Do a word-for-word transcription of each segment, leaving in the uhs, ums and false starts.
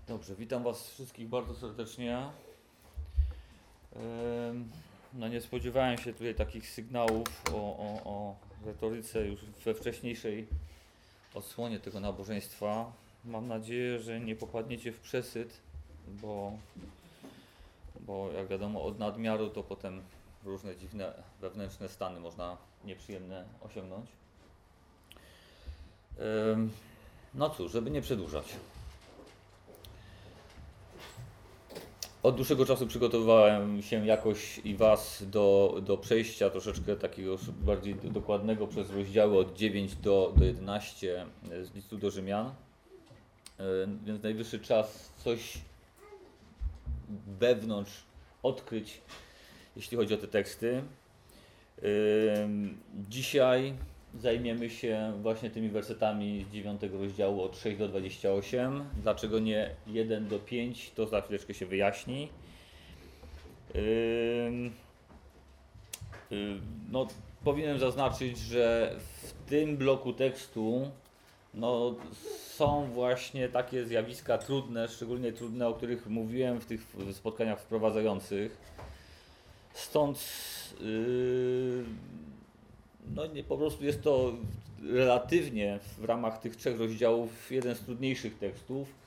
Dobrze, witam Was wszystkich bardzo serdecznie. No nie spodziewałem się tutaj takich sygnałów o, o, o retoryce już we wcześniejszej odsłonie tego nabożeństwa. Mam nadzieję, że nie popadniecie w przesyt, bo, bo jak wiadomo od nadmiaru to potem różne dziwne wewnętrzne stany można nieprzyjemne osiągnąć. No cóż, żeby nie przedłużać. Od dłuższego czasu przygotowywałem się jakoś i Was do, do przejścia troszeczkę takiego bardziej dokładnego przez rozdziały od dziewięć do, do jedenastu z listu do Rzymian. Więc najwyższy czas coś wewnątrz odkryć, jeśli chodzi o te teksty. Dzisiaj zajmiemy się właśnie tymi wersetami z dziewiątego rozdziału od szóstego do dwudziestego ósmego. Dlaczego nie jeden do pięciu, to za chwileczkę się wyjaśni. Yy, yy, no, powinienem zaznaczyć, że w tym bloku tekstu no, są właśnie takie zjawiska trudne, szczególnie trudne, o których mówiłem w tych spotkaniach wprowadzających. Stąd yy, no nie, po prostu jest to relatywnie w ramach tych trzech rozdziałów jeden z trudniejszych tekstów.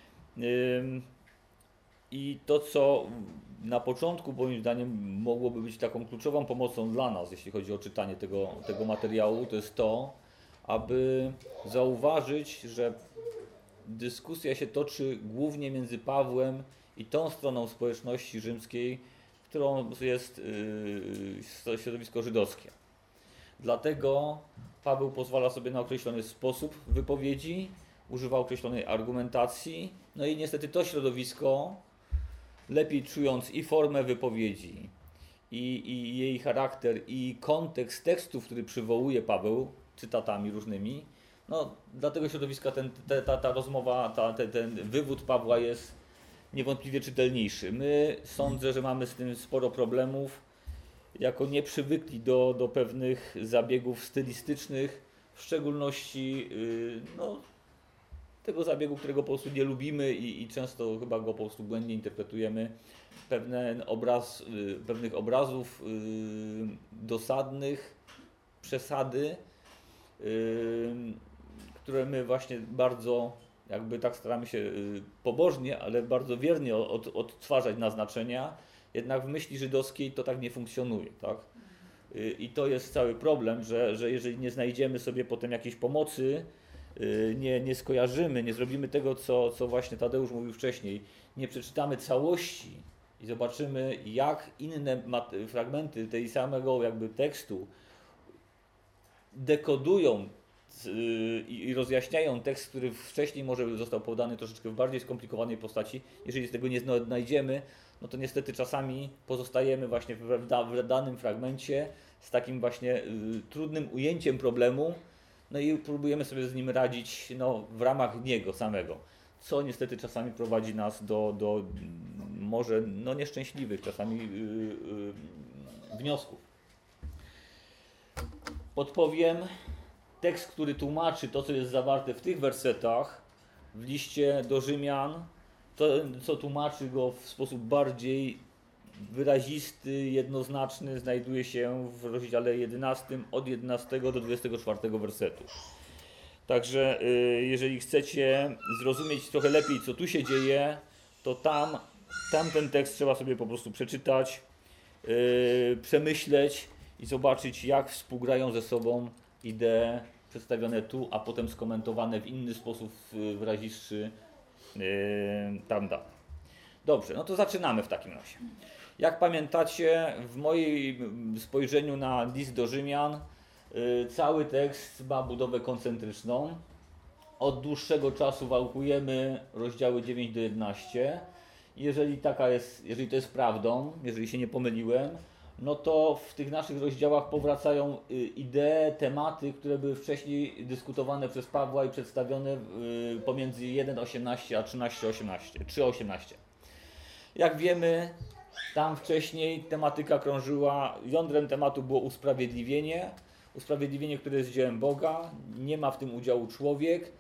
I to, co na początku moim zdaniem mogłoby być taką kluczową pomocą dla nas, jeśli chodzi o czytanie tego, tego materiału, to jest to, aby zauważyć, że dyskusja się toczy głównie między Pawłem i tą stroną społeczności rzymskiej, którą jest yy, środowisko żydowskie. Dlatego Paweł pozwala sobie na określony sposób wypowiedzi, używa określonej argumentacji, no i niestety to środowisko, lepiej czując i formę wypowiedzi, i, i jej charakter, i kontekst tekstów, który przywołuje Paweł cytatami różnymi, no dla tego środowiska ten, te, ta, ta rozmowa, ta, te, ten wywód Pawła jest niewątpliwie czytelniejszy. My sądzę, że mamy z tym sporo problemów, jako nie przywykli do, do pewnych zabiegów stylistycznych, w szczególności yy, no, tego zabiegu, którego po prostu nie lubimy i, i często chyba go po prostu błędnie interpretujemy. Pewne obraz, yy, pewnych obrazów yy, dosadnych, przesady, yy, które my właśnie bardzo jakby tak staramy się yy, pobożnie, ale bardzo wiernie od, odtwarzać na znaczenia. Jednak w myśli żydowskiej to tak nie funkcjonuje, tak? I to jest cały problem, że, że jeżeli nie znajdziemy sobie potem jakiejś pomocy, nie, nie skojarzymy, nie zrobimy tego, co, co właśnie Tadeusz mówił wcześniej, nie przeczytamy całości i zobaczymy, jak inne fragmenty tej samego jakby tekstu dekodują i rozjaśniają tekst, który wcześniej może został podany troszeczkę w bardziej skomplikowanej postaci. Jeżeli tego nie znajdziemy, no to niestety czasami pozostajemy właśnie w, da, w danym fragmencie z takim właśnie y, trudnym ujęciem problemu, no i próbujemy sobie z nim radzić no, w ramach niego samego, co niestety czasami prowadzi nas do, do może no, nieszczęśliwych czasami y, y, wniosków. Podpowiem, tekst, który tłumaczy to, co jest zawarte w tych wersetach w liście do Rzymian, to, co tłumaczy go w sposób bardziej wyrazisty, jednoznaczny, znajduje się w rozdziale jedenastym od jedenastego do dwudziestego czwartego wersetu. Także jeżeli chcecie zrozumieć trochę lepiej, co tu się dzieje, to tam, tamten tekst trzeba sobie po prostu przeczytać, yy, przemyśleć i zobaczyć, jak współgrają ze sobą idee przedstawione tu, a potem skomentowane w inny sposób wyrazistszy yy, tam dalej. Dobrze, no to zaczynamy w takim razie. Jak pamiętacie, w moim spojrzeniu na list do Rzymian yy, cały tekst ma budowę koncentryczną. Od dłuższego czasu wałkujemy rozdziały dziewięć do jedenastu. Jeżeli taka jest, jeżeli to jest prawdą, jeżeli się nie pomyliłem, no to w tych naszych rozdziałach powracają idee, tematy, które były wcześniej dyskutowane przez Pawła i przedstawione pomiędzy jeden osiemnaście a trzynaście osiemnaście, trzy osiemnaście. Jak wiemy, tam wcześniej tematyka krążyła, jądrem tematu było usprawiedliwienie, usprawiedliwienie, które jest dziełem Boga, nie ma w tym udziału człowiek,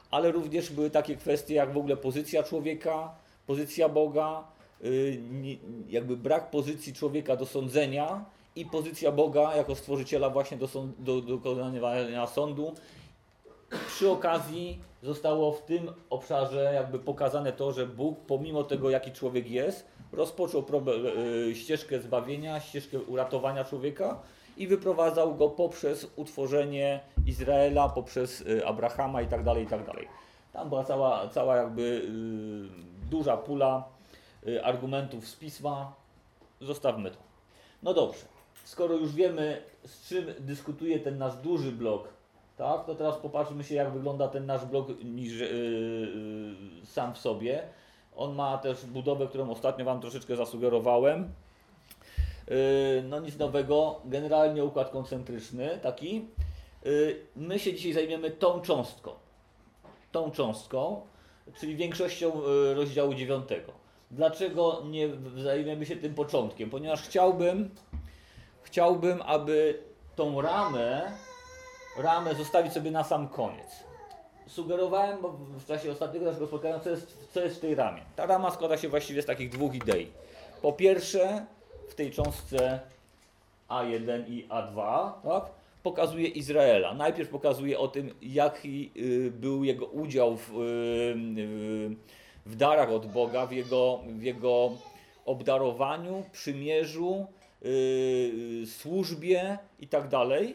ale również były takie kwestie jak w ogóle pozycja człowieka, pozycja Boga, jakby brak pozycji człowieka do sądzenia i pozycja Boga jako stworzyciela właśnie do, sąd, do, do dokonywania sądu. Przy okazji zostało w tym obszarze jakby pokazane to, że Bóg pomimo tego jaki człowiek jest, rozpoczął problem, ścieżkę zbawienia, ścieżkę uratowania człowieka i wyprowadzał go poprzez utworzenie Izraela, poprzez Abrahama i tak dalej, i tak dalej. Tam była cała, cała jakby yy, duża pula yy, argumentów z Pisma. Zostawmy to. No dobrze, skoro już wiemy, z czym dyskutuje ten nasz duży blok, tak, to teraz popatrzmy się, jak wygląda ten nasz blok niż, yy, yy, sam w sobie. On ma też budowę, którą ostatnio Wam troszeczkę zasugerowałem. Yy, no nic nowego, generalnie układ koncentryczny taki. Yy, my się dzisiaj zajmiemy tą cząstką. Tą cząstką, czyli większością yy, rozdziału dziewiątego. Dlaczego nie zajmiemy się tym początkiem? Ponieważ chciałbym, chciałbym, aby tą ramę, ramę zostawić sobie na sam koniec. Sugerowałem w czasie ostatniego naszego spotkania, co jest, co jest w tej ramie. Ta rama składa się właściwie z takich dwóch idei. Po pierwsze, w tej cząstce A jeden i A dwa, tak, pokazuje Izraela. Najpierw pokazuje o tym, jaki y, był jego udział w, y, y, w darach od Boga, w jego, w jego obdarowaniu, przymierzu, y, służbie i tak dalej.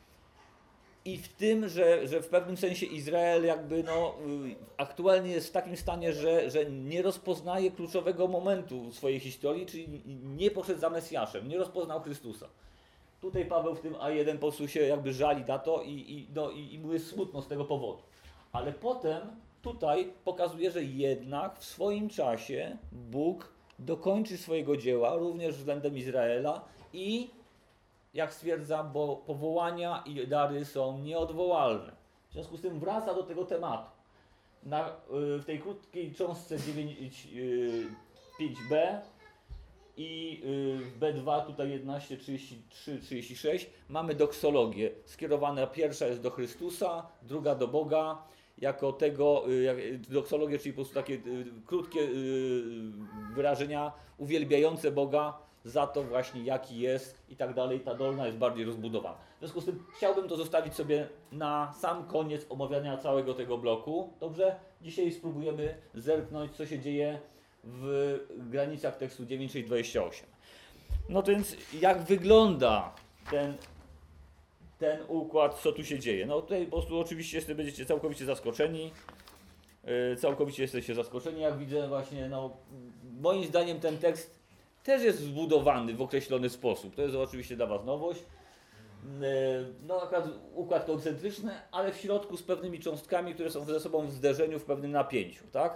I w tym, że, że w pewnym sensie Izrael jakby no, aktualnie jest w takim stanie, że, że nie rozpoznaje kluczowego momentu swojej historii, czyli nie poszedł za Mesjaszem, nie rozpoznał Chrystusa. Tutaj Paweł w tym A jeden po prostu się jakby żali na to i, i, no, i, i mu jest smutno z tego powodu. Ale potem tutaj pokazuje, że jednak w swoim czasie Bóg dokończy swojego dzieła również względem Izraela i jak stwierdza, bo powołania i dary są nieodwołalne. W związku z tym wraca do tego tematu. Na, w tej krótkiej cząstce pięć b i w B dwa, tutaj jedenaście, trzydzieści trzy, trzydzieści sześć, mamy doksologię. Skierowana pierwsza jest do Chrystusa, druga do Boga. Jako tego, doksologię, czyli po prostu takie krótkie wyrażenia uwielbiające Boga za to właśnie jaki jest i tak dalej, ta dolna jest bardziej rozbudowana. W związku z tym chciałbym to zostawić sobie na sam koniec omawiania całego tego bloku. Dobrze? Dzisiaj spróbujemy zerknąć, co się dzieje w granicach tekstu dziewięć sześć dwadzieścia osiem. No to więc jak wygląda ten, ten układ, co tu się dzieje? No tutaj po prostu oczywiście jest, będziecie całkowicie zaskoczeni. Yy, całkowicie jesteście zaskoczeni, jak widzę właśnie, no moim zdaniem ten tekst też jest zbudowany w określony sposób. To jest oczywiście dla Was nowość. No akurat układ koncentryczny, ale w środku z pewnymi cząstkami, które są ze sobą w zderzeniu, w pewnym napięciu, tak?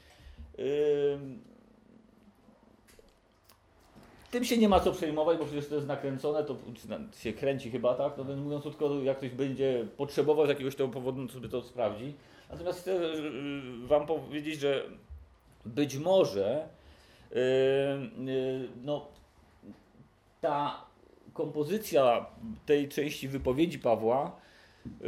Tym się nie ma co przejmować, bo przecież to jest nakręcone, to się kręci chyba, tak? No więc mówiąc krótko, jak ktoś będzie potrzebował z jakiegoś tego powodu, to sobie to sprawdzi. Natomiast chcę Wam powiedzieć, że być może Yy, yy, no, ta kompozycja tej części wypowiedzi Pawła yy,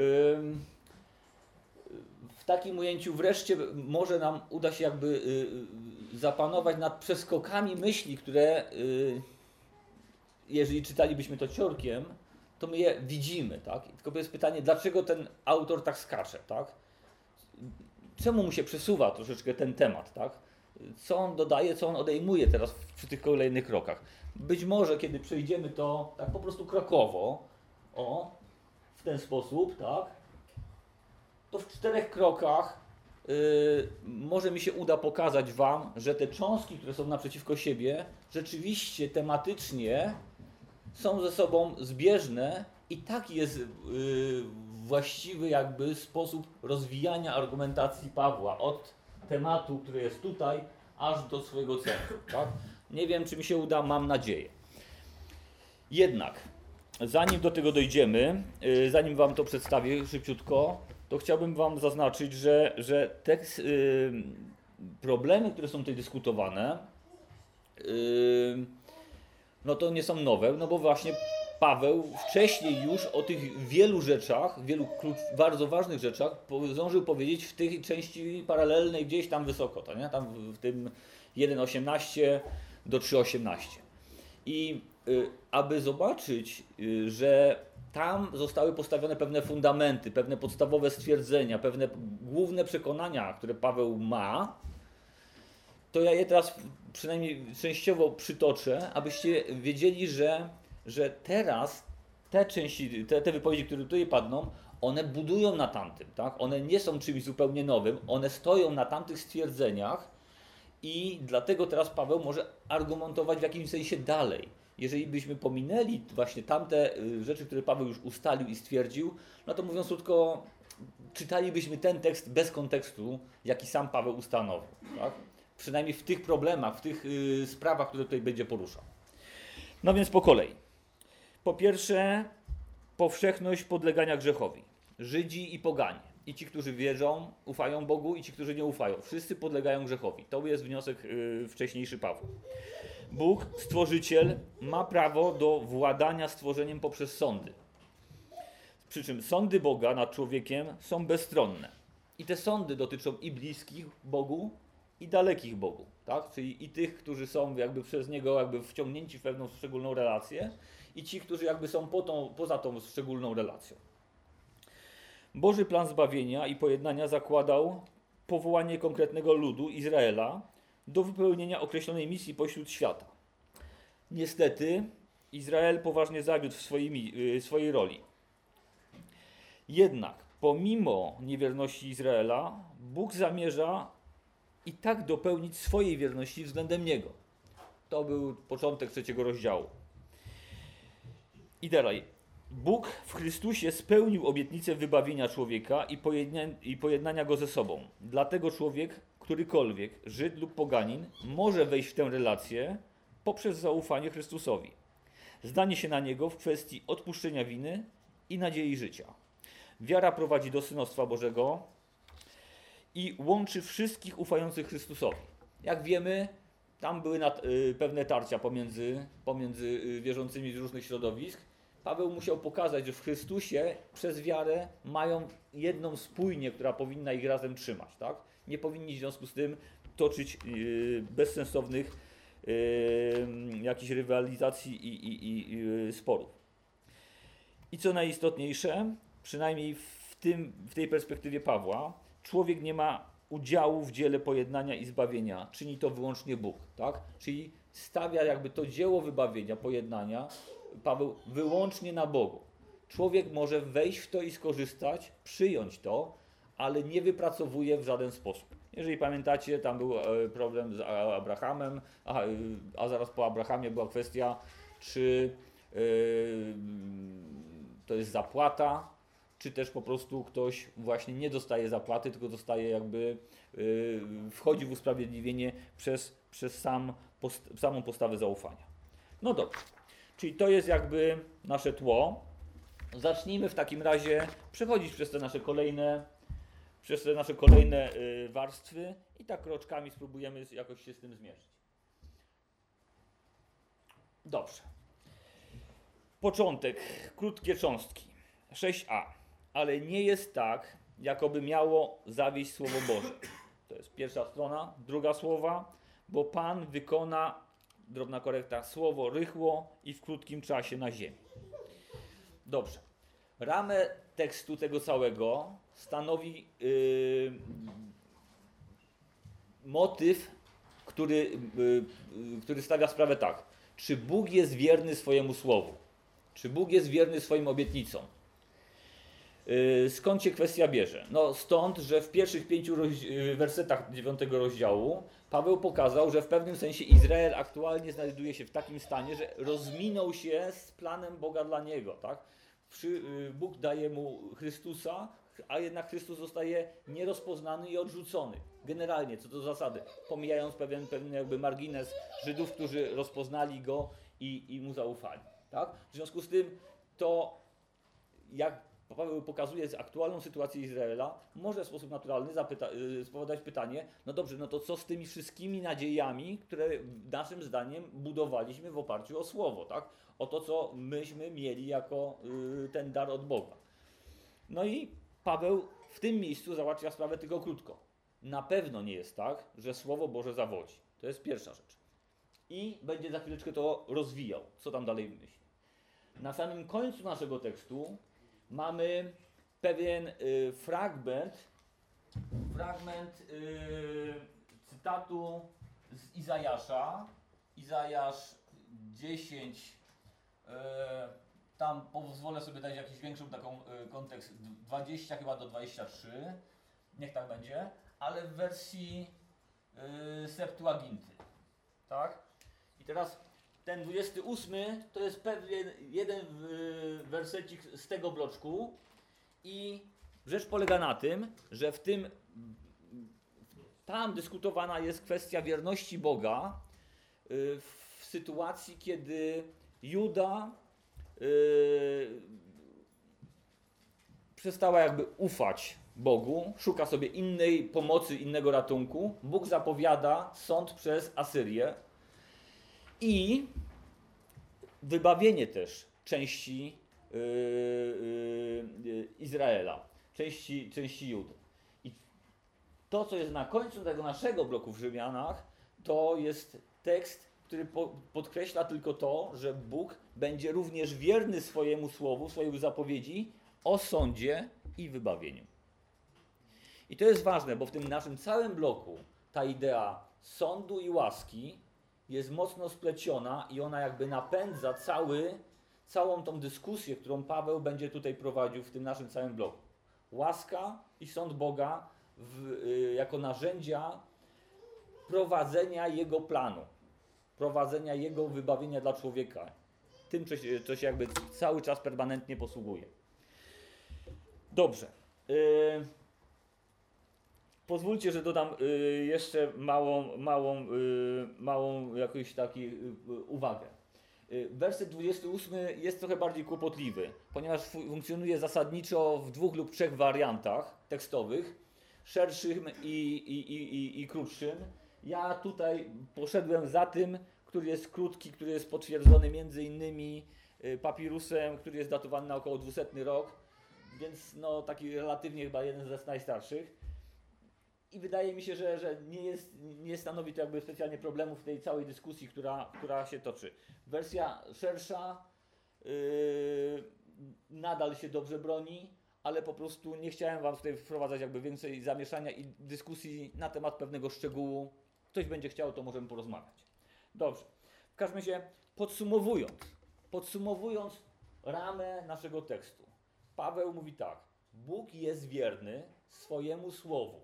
w takim ujęciu wreszcie może nam uda się jakby yy, zapanować nad przeskokami myśli, które yy, jeżeli czytalibyśmy to ciorkiem, to my je widzimy, tak? Tylko jest pytanie, dlaczego ten autor tak skacze, tak? Czemu mu się przesuwa troszeczkę ten temat, tak? Co on dodaje, co on odejmuje teraz przy tych kolejnych krokach. Być może, kiedy przejdziemy to tak po prostu krokowo, o, w ten sposób, tak, to w czterech krokach yy, może mi się uda pokazać Wam, że te cząstki, które są naprzeciwko siebie, rzeczywiście tematycznie są ze sobą zbieżne i taki jest yy, właściwy jakby sposób rozwijania argumentacji Pawła od tematu, który jest tutaj, aż do swojego centrum. Tak? Nie wiem, czy mi się uda, mam nadzieję. Jednak, zanim do tego dojdziemy, yy, zanim Wam to przedstawię szybciutko, to chciałbym Wam zaznaczyć, że, że tekst, yy, problemy, które są tutaj dyskutowane, yy, no to nie są nowe, no bo właśnie Paweł wcześniej już o tych wielu rzeczach, wielu klucz, bardzo ważnych rzeczach zdążył powiedzieć w tej części paralelnej gdzieś tam wysoko, to nie? Tam w tym jeden osiemnaście do trzy osiemnaście. I y, aby zobaczyć, y, że tam zostały postawione pewne fundamenty, pewne podstawowe stwierdzenia, pewne główne przekonania, które Paweł ma, to ja je teraz przynajmniej częściowo przytoczę, abyście wiedzieli, że, że teraz te części, te, te wypowiedzi, które tutaj padną, one budują na tamtym, tak? One nie są czymś zupełnie nowym, one stoją na tamtych stwierdzeniach i dlatego teraz Paweł może argumentować w jakimś sensie dalej. Jeżeli byśmy pominęli właśnie tamte rzeczy, które Paweł już ustalił i stwierdził, no to mówiąc krótko, czytalibyśmy ten tekst bez kontekstu, jaki sam Paweł ustanowił, tak? Przynajmniej w tych problemach, w tych y, sprawach, które tutaj będzie poruszał. No więc po kolei. Po pierwsze, powszechność podlegania grzechowi. Żydzi i poganie. I ci, którzy wierzą, ufają Bogu, i ci, którzy nie ufają. Wszyscy podlegają grzechowi. To jest wniosek y, wcześniejszy Pawła. Bóg, Stworzyciel, ma prawo do władania stworzeniem poprzez sądy. Przy czym sądy Boga nad człowiekiem są bezstronne. I te sądy dotyczą i bliskich Bogu, i dalekich Bogu, tak? Czyli i tych, którzy są jakby przez Niego jakby wciągnięci w pewną szczególną relację, i ci, którzy jakby są po tą, poza tą szczególną relacją. Boży plan zbawienia i pojednania zakładał powołanie konkretnego ludu Izraela do wypełnienia określonej misji pośród świata. Niestety Izrael poważnie zawiódł w swojej, swojej roli. Jednak pomimo niewierności Izraela, Bóg zamierza i tak dopełnić swojej wierności względem Niego. To był początek trzeciego rozdziału. I dalej. Bóg w Chrystusie spełnił obietnicę wybawienia człowieka i pojednania, i pojednania go ze sobą. Dlatego człowiek, którykolwiek, Żyd lub poganin, może wejść w tę relację poprzez zaufanie Chrystusowi. Zdanie się na Niego w kwestii odpuszczenia winy i nadziei życia. Wiara prowadzi do synostwa Bożego i łączy wszystkich ufających Chrystusowi. Jak wiemy, tam były nad, y, pewne tarcia pomiędzy, pomiędzy y, wierzącymi z różnych środowisk. Paweł musiał pokazać, że w Chrystusie przez wiarę mają jedną spójnię, która powinna ich razem trzymać. Tak? Nie powinni w związku z tym toczyć y, bezsensownych y, jakichś rywalizacji i, i, i y, sporów. I co najistotniejsze, przynajmniej w, tym, w tej perspektywie Pawła, człowiek nie ma udziału w dziele pojednania i zbawienia. Czyni to wyłącznie Bóg. Tak? Czyli stawia jakby to dzieło wybawienia, pojednania, Paweł, wyłącznie na Bogu. Człowiek może wejść w to i skorzystać, przyjąć to, ale nie wypracowuje w żaden sposób. Jeżeli pamiętacie, tam był problem z Abrahamem, a, a zaraz po Abrahamie była kwestia, czy yy, to jest zapłata, czy też po prostu ktoś właśnie nie dostaje zapłaty, tylko dostaje jakby, yy, wchodzi w usprawiedliwienie przez, przez sam, post, samą postawę zaufania. No dobrze, czyli to jest jakby nasze tło. Zacznijmy w takim razie przechodzić przez te nasze kolejne, przez te nasze kolejne yy, warstwy i tak kroczkami spróbujemy jakoś się z tym zmierzyć. Dobrze. Początek, krótkie cząstki. sześć a. Ale nie jest tak, jakoby miało zawieść Słowo Boże. To jest pierwsza strona, druga słowa, bo Pan wykona, drobna korekta, słowo rychło i w krótkim czasie na ziemi. Dobrze. Ramę tekstu tego całego stanowi yy, motyw, który, yy, który stawia sprawę tak. Czy Bóg jest wierny swojemu słowu? Czy Bóg jest wierny swoim obietnicom? Skąd się kwestia bierze? No stąd, że w pierwszych pięciu wersetach dziewiątego rozdziału Paweł pokazał, że w pewnym sensie Izrael aktualnie znajduje się w takim stanie, że rozminął się z planem Boga dla niego. Tak? Bóg daje mu Chrystusa, a jednak Chrystus zostaje nierozpoznany i odrzucony. Generalnie, co do zasady, pomijając pewien, pewien jakby margines Żydów, którzy rozpoznali go i, i mu zaufali. Tak? W związku z tym to jak Paweł pokazuje aktualną sytuację Izraela, może w sposób naturalny zapyta, yy, spowodować pytanie, no dobrze, no to co z tymi wszystkimi nadziejami, które naszym zdaniem budowaliśmy w oparciu o Słowo, tak? O to, co myśmy mieli jako yy, ten dar od Boga. No i Paweł w tym miejscu załatwia sprawę tylko krótko. Na pewno nie jest tak, że Słowo Boże zawodzi. To jest pierwsza rzecz. I będzie za chwileczkę to rozwijał, co tam dalej myśli. Na samym końcu naszego tekstu mamy pewien y, fragment, fragment y, cytatu z Izajasza. Izajasz dziesięć, y, tam pozwolę sobie dać jakiś większą taką y, kontekst, dwadzieścia chyba do dwudziestu trzech, niech tak będzie, ale w wersji y, Septuaginty, tak? I teraz ten dwudziesty ósmy to jest pewien jeden wersecik z tego bloczku i rzecz polega na tym, że w tym tam dyskutowana jest kwestia wierności Boga w sytuacji, kiedy Juda yy, przestała jakby ufać Bogu, szuka sobie innej pomocy, innego ratunku. Bóg zapowiada sąd przez Asyrię i wybawienie też części yy, yy, Izraela, części, części Judy. I to, co jest na końcu tego naszego bloku w Rzymianach, to jest tekst, który po, podkreśla tylko to, że Bóg będzie również wierny swojemu słowu, swojej zapowiedzi o sądzie i wybawieniu. I to jest ważne, bo w tym naszym całym bloku ta idea sądu i łaski jest mocno spleciona i ona jakby napędza cały, całą tą dyskusję, którą Paweł będzie tutaj prowadził w tym naszym całym bloku. Łaska i sąd Boga w, y, jako narzędzia prowadzenia Jego planu, prowadzenia Jego wybawienia dla człowieka. Tym, co się, co się jakby cały czas permanentnie posługuje. Dobrze. Y, Pozwólcie, że dodam y, jeszcze małą, małą, y, małą jakąś taką y, uwagę. Y, werset dwudziesty ósmy jest trochę bardziej kłopotliwy, ponieważ funkcjonuje zasadniczo w dwóch lub trzech wariantach tekstowych, szerszym i, i, i, i, i krótszym. Ja tutaj poszedłem za tym, który jest krótki, który jest potwierdzony między innymi y, papirusem, który jest datowany na około dwusetny rok, więc no taki relatywnie chyba jeden z najstarszych. I wydaje mi się, że, że nie, jest, nie stanowi to jakby specjalnie problemu w tej całej dyskusji, która, która się toczy. Wersja szersza yy, nadal się dobrze broni, ale po prostu nie chciałem wam tutaj wprowadzać jakby więcej zamieszania i dyskusji na temat pewnego szczegółu. Ktoś będzie chciał, to możemy porozmawiać. Dobrze. W każdym razie podsumowując, podsumowując ramę naszego tekstu. Paweł mówi tak. Bóg jest wierny swojemu słowu.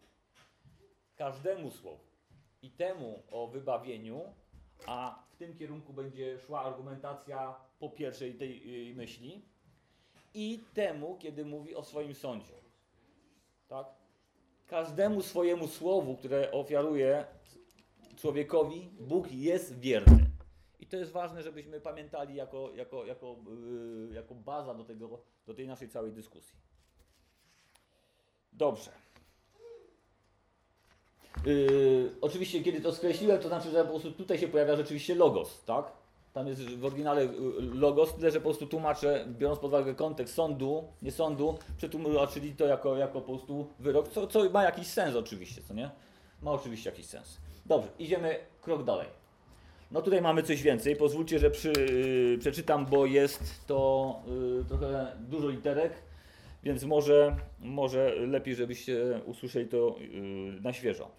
Każdemu słowu i temu o wybawieniu, a w tym kierunku będzie szła argumentacja po pierwszej tej yy, myśli, i temu, kiedy mówi o swoim sądzie. Tak? Każdemu swojemu słowu, które ofiaruje człowiekowi, Bóg jest wierny. I to jest ważne, żebyśmy pamiętali jako, jako, jako, yy, jako baza do, tego, do tej naszej całej dyskusji. Dobrze. Yy, oczywiście, kiedy to skreśliłem, to znaczy, że po prostu tutaj się pojawia rzeczywiście logos, tak? Tam jest w oryginale logos, tyle że po prostu tłumaczę, biorąc pod uwagę kontekst sądu, nie sądu, przetłumaczyli to jako, jako po prostu wyrok, co, co ma jakiś sens oczywiście, co nie? Ma oczywiście jakiś sens. Dobrze, idziemy krok dalej. No tutaj mamy coś więcej, pozwólcie, że przy, yy, przeczytam, bo jest to yy, trochę dużo literek, więc może, może lepiej, żebyście usłyszeli to yy, na świeżo.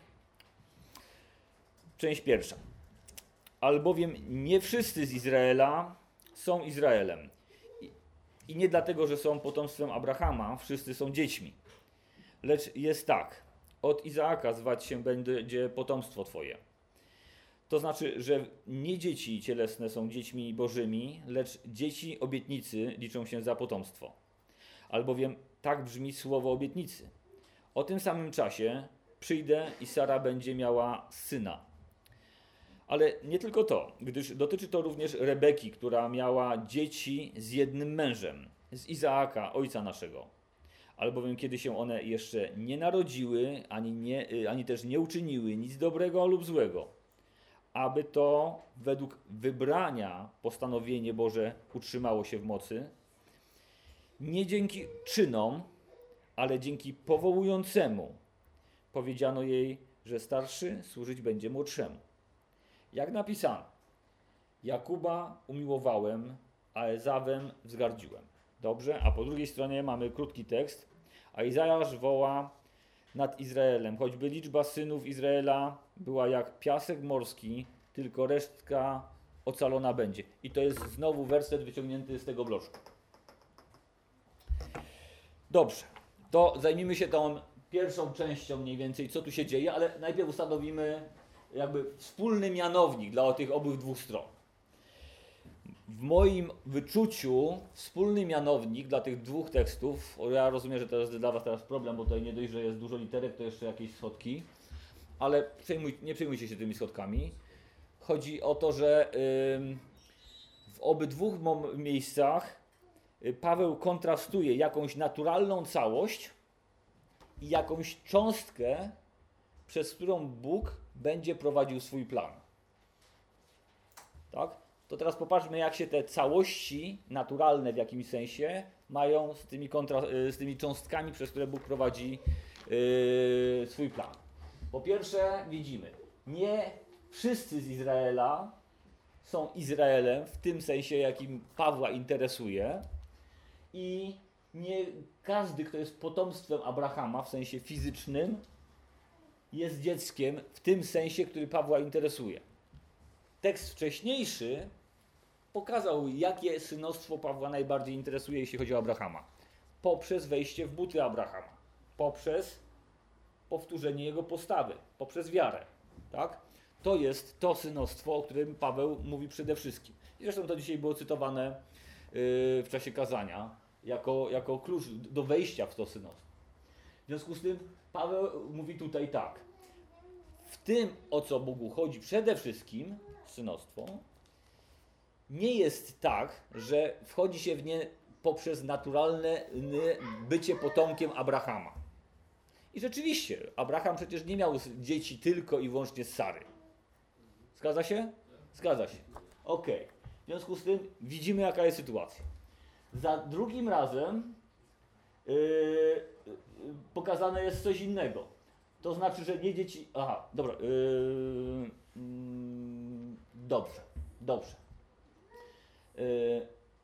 Część pierwsza. Albowiem nie wszyscy z Izraela są Izraelem. I, I nie dlatego, że są potomstwem Abrahama, wszyscy są dziećmi. Lecz jest tak, od Izaaka zwać się będzie potomstwo Twoje. To znaczy, że nie dzieci cielesne są dziećmi bożymi, lecz dzieci obietnicy liczą się za potomstwo. Albowiem tak brzmi słowo obietnicy. O tym samym czasie przyjdę i Sara będzie miała syna. Ale nie tylko to, gdyż dotyczy to również Rebeki, która miała dzieci z jednym mężem z Izaaka, ojca naszego. Albowiem kiedy się one jeszcze nie narodziły, ani, nie, ani też nie uczyniły nic dobrego lub złego, aby to według wybrania postanowienie Boże utrzymało się w mocy, nie dzięki czynom, ale dzięki powołującemu powiedziano jej, że starszy służyć będzie młodszemu. Jak napisano, Jakuba umiłowałem, a Ezawem wzgardziłem. Dobrze, a po drugiej stronie mamy krótki tekst, a Izajasz woła nad Izraelem, choćby liczba synów Izraela była jak piasek morski, tylko resztka ocalona będzie. I to jest znowu werset wyciągnięty z tego bloczku. Dobrze, to zajmijmy się tą pierwszą częścią mniej więcej, co tu się dzieje, ale najpierw ustanowimy jakby wspólny mianownik dla tych obu dwóch stron. W moim wyczuciu wspólny mianownik dla tych dwóch tekstów, ja rozumiem, że to jest dla was teraz problem, bo tutaj nie dość, że jest dużo literek, to jeszcze jakieś schodki, ale przejmuj, nie przejmujcie się tymi schodkami. Chodzi o to, że yy, w obydwu miejscach Paweł kontrastuje jakąś naturalną całość i jakąś cząstkę, przez którą Bóg będzie prowadził swój plan. Tak? To teraz popatrzmy, jak się te całości naturalne w jakimś sensie mają z tymi, kontra, z tymi cząstkami, przez które Bóg prowadzi yy, swój plan. Po pierwsze widzimy, nie wszyscy z Izraela są Izraelem w tym sensie, jakim Pawła interesuje i nie każdy, kto jest potomstwem Abrahama w sensie fizycznym, jest dzieckiem w tym sensie, który Pawła interesuje. Tekst wcześniejszy pokazał, jakie synostwo Pawła najbardziej interesuje, jeśli chodzi o Abrahama. Poprzez wejście w buty Abrahama, poprzez powtórzenie jego postawy, poprzez wiarę. Tak? To jest to synostwo, o którym Paweł mówi przede wszystkim. I zresztą to dzisiaj było cytowane yy, w czasie kazania jako, jako klucz do wejścia w to synostwo. W związku z tym Paweł mówi tutaj tak. W tym, o co Bogu chodzi przede wszystkim, synostwo, nie jest tak, że wchodzi się w nie poprzez naturalne bycie potomkiem Abrahama. I rzeczywiście, Abraham przecież nie miał dzieci tylko i wyłącznie z Sary. Zgadza się? Zgadza się. Okej. Okay. W związku z tym widzimy, jaka jest sytuacja. Za drugim razem yy, yy, pokazane jest coś innego. To znaczy, że nie dzieci... Aha, dobra. Yy, yy, dobrze, dobrze. Yy.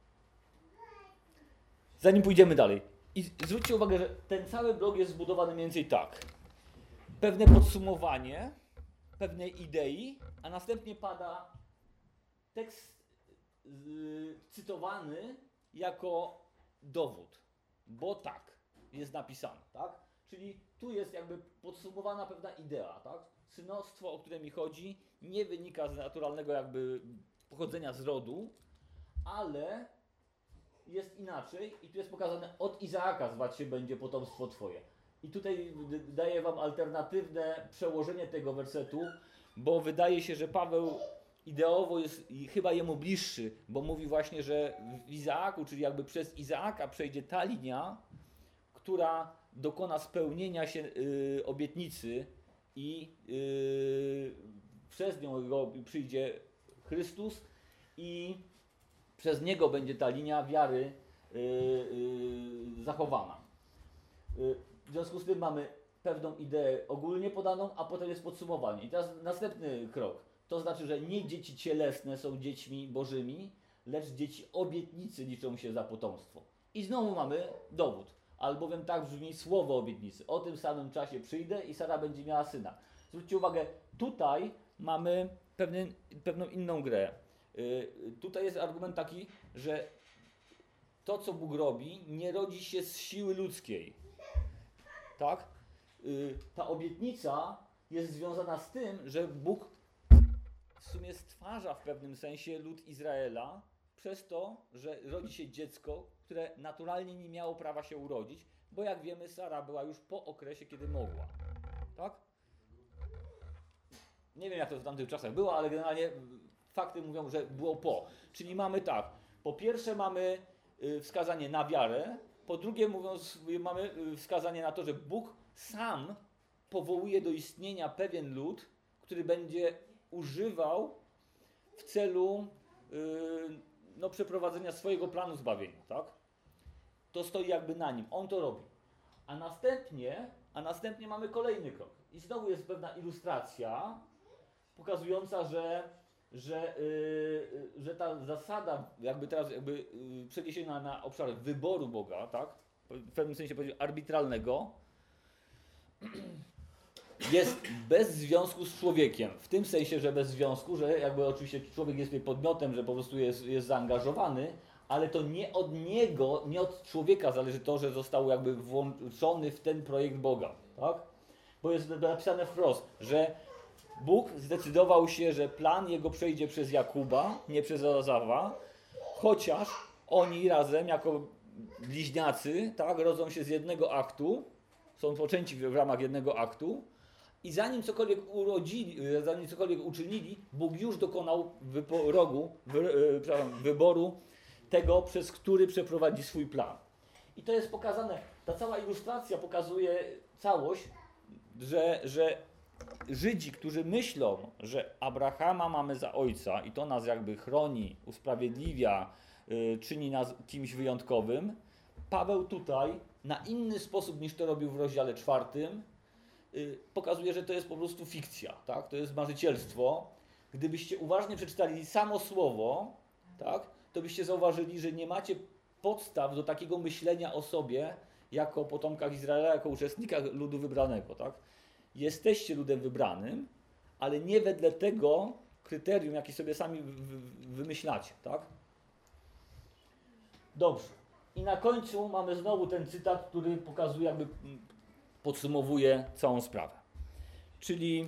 Zanim pójdziemy dalej. I zwróćcie uwagę, że ten cały blok jest zbudowany mniej więcej tak. Pewne podsumowanie pewnej idei, a następnie pada tekst yy, cytowany jako dowód. Bo tak jest napisane, tak? Czyli tu jest jakby podsumowana pewna idea, tak? Synostwo, o które mi chodzi, nie wynika z naturalnego jakby pochodzenia z rodu, ale jest inaczej i tu jest pokazane, od Izaaka zwać się będzie potomstwo twoje. I tutaj daję wam alternatywne przełożenie tego wersetu, bo wydaje się, że Paweł ideowo jest chyba jemu bliższy, bo mówi właśnie, że w Izaaku, czyli jakby przez Izaaka przejdzie ta linia, która dokona spełnienia się y, obietnicy i y, przez nią przyjdzie Chrystus i przez niego będzie ta linia wiary y, y, zachowana. Y, w związku z tym mamy pewną ideę ogólnie podaną, a potem jest podsumowanie. I teraz następny krok. To znaczy, że nie dzieci cielesne są dziećmi bożymi, lecz dzieci obietnicy liczą się za potomstwo. I znowu mamy dowód. Albowiem tak brzmi słowo obietnicy. O tym samym czasie przyjdę i Sara będzie miała syna. Zwróćcie uwagę, tutaj mamy pewien, pewną inną grę. Yy, tutaj jest argument taki, że to, co Bóg robi, nie rodzi się z siły ludzkiej. Tak? Yy, ta obietnica jest związana z tym, że Bóg w sumie stwarza w pewnym sensie lud Izraela przez to, że rodzi się dziecko, które naturalnie nie miało prawa się urodzić, bo jak wiemy, Sara była już po okresie, kiedy mogła. Tak? Nie wiem, jak to w tamtych czasach było, ale generalnie fakty mówią, że było po. Czyli mamy tak, po pierwsze mamy y, wskazanie na wiarę, po drugie mówiąc, mamy y, wskazanie na to, że Bóg sam powołuje do istnienia pewien lud, który będzie używał w celu yy, no, przeprowadzenia swojego planu zbawienia, tak? To stoi jakby na nim, on to robi. A następnie, a następnie mamy kolejny krok. I znowu jest pewna ilustracja pokazująca, że, że, yy, że ta zasada jakby teraz jakby yy, przeniesiona na obszar wyboru Boga, tak? W pewnym sensie powiedzieć arbitralnego, jest bez związku z człowiekiem. W tym sensie, że bez związku, że jakby oczywiście człowiek jest podmiotem, że po prostu jest, jest zaangażowany, ale to nie od niego, nie od człowieka zależy to, że został jakby włączony w ten projekt Boga. Tak? Bo jest napisane wprost, że Bóg zdecydował się, że plan jego przejdzie przez Jakuba, nie przez Ezawa, chociaż oni razem jako bliźniacy, tak, rodzą się z jednego aktu, są poczęci w ramach jednego aktu i zanim cokolwiek urodzili, zanim cokolwiek uczynili, Bóg już dokonał wyboru, wy, wyboru tego, przez który przeprowadzi swój plan. I to jest pokazane, ta cała ilustracja pokazuje całość, że, że Żydzi, którzy myślą, że Abrahama mamy za ojca i to nas jakby chroni, usprawiedliwia, yy, czyni nas kimś wyjątkowym, Paweł tutaj na inny sposób niż to robił w rozdziale czwartym yy, pokazuje, że to jest po prostu fikcja, tak? To jest marzycielstwo. Gdybyście uważnie przeczytali samo słowo, tak, to byście zauważyli, że nie macie podstaw do takiego myślenia o sobie jako potomkach Izraela, jako uczestnikach ludu wybranego, tak? Jesteście ludem wybranym, ale nie wedle tego kryterium, jakie sobie sami wymyślacie, tak? Dobrze. I na końcu mamy znowu ten cytat, który pokazuje, jakby podsumowuje całą sprawę. Czyli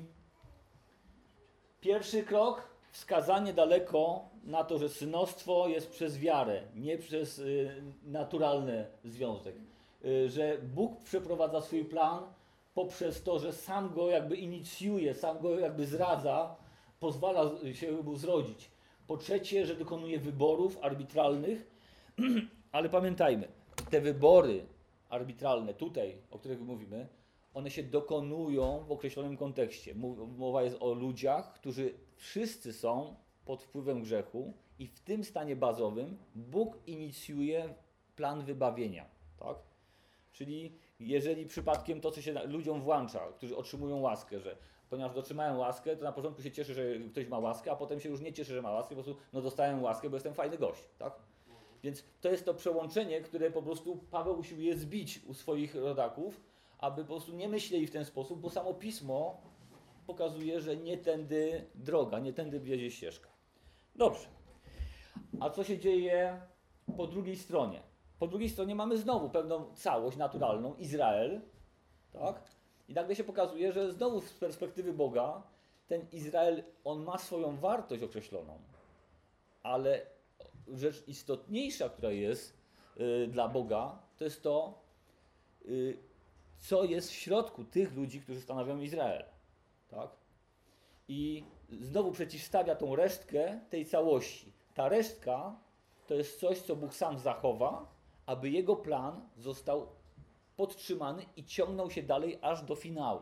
pierwszy krok, wskazanie daleko na to, że synostwo jest przez wiarę, nie przez y, naturalny związek. Y, że Bóg przeprowadza swój plan poprzez to, że sam go jakby inicjuje, sam go jakby zradza, pozwala się mu zrodzić. Po trzecie, że dokonuje wyborów arbitralnych, ale pamiętajmy, te wybory arbitralne tutaj, o których mówimy, one się dokonują w określonym kontekście. Mowa jest o ludziach, którzy wszyscy są pod wpływem grzechu i w tym stanie bazowym Bóg inicjuje plan wybawienia. Tak? Czyli jeżeli przypadkiem to, co się ludziom włącza, którzy otrzymują łaskę, że ponieważ otrzymają łaskę, to na początku się cieszy, że ktoś ma łaskę, a potem się już nie cieszy, że ma łaskę, po prostu no dostałem łaskę, bo jestem fajny gość. Tak? Więc to jest to przełączenie, które po prostu Paweł usiłuje zbić u swoich rodaków, aby po prostu nie myśleli w ten sposób, bo samo Pismo pokazuje, że nie tędy droga, nie tędy wiedzie ścieżka. Dobrze. A co się dzieje po drugiej stronie? Po drugiej stronie mamy znowu pewną całość naturalną, Izrael, tak? I nagle się pokazuje, że znowu z perspektywy Boga ten Izrael, on ma swoją wartość określoną, ale rzecz istotniejsza, która jest y, dla Boga, to jest to, y, co jest w środku tych ludzi, którzy stanowią Izrael. Tak? I znowu przeciwstawia tą resztkę tej całości. Ta resztka to jest coś, co Bóg sam zachowa, aby Jego plan został podtrzymany i ciągnął się dalej aż do finału.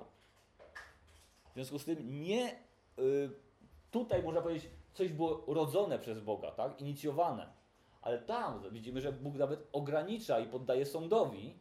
W związku z tym nie, y, tutaj można powiedzieć, coś było rodzone przez Boga, tak? Inicjowane. Ale tam widzimy, że Bóg nawet ogranicza i poddaje sądowi,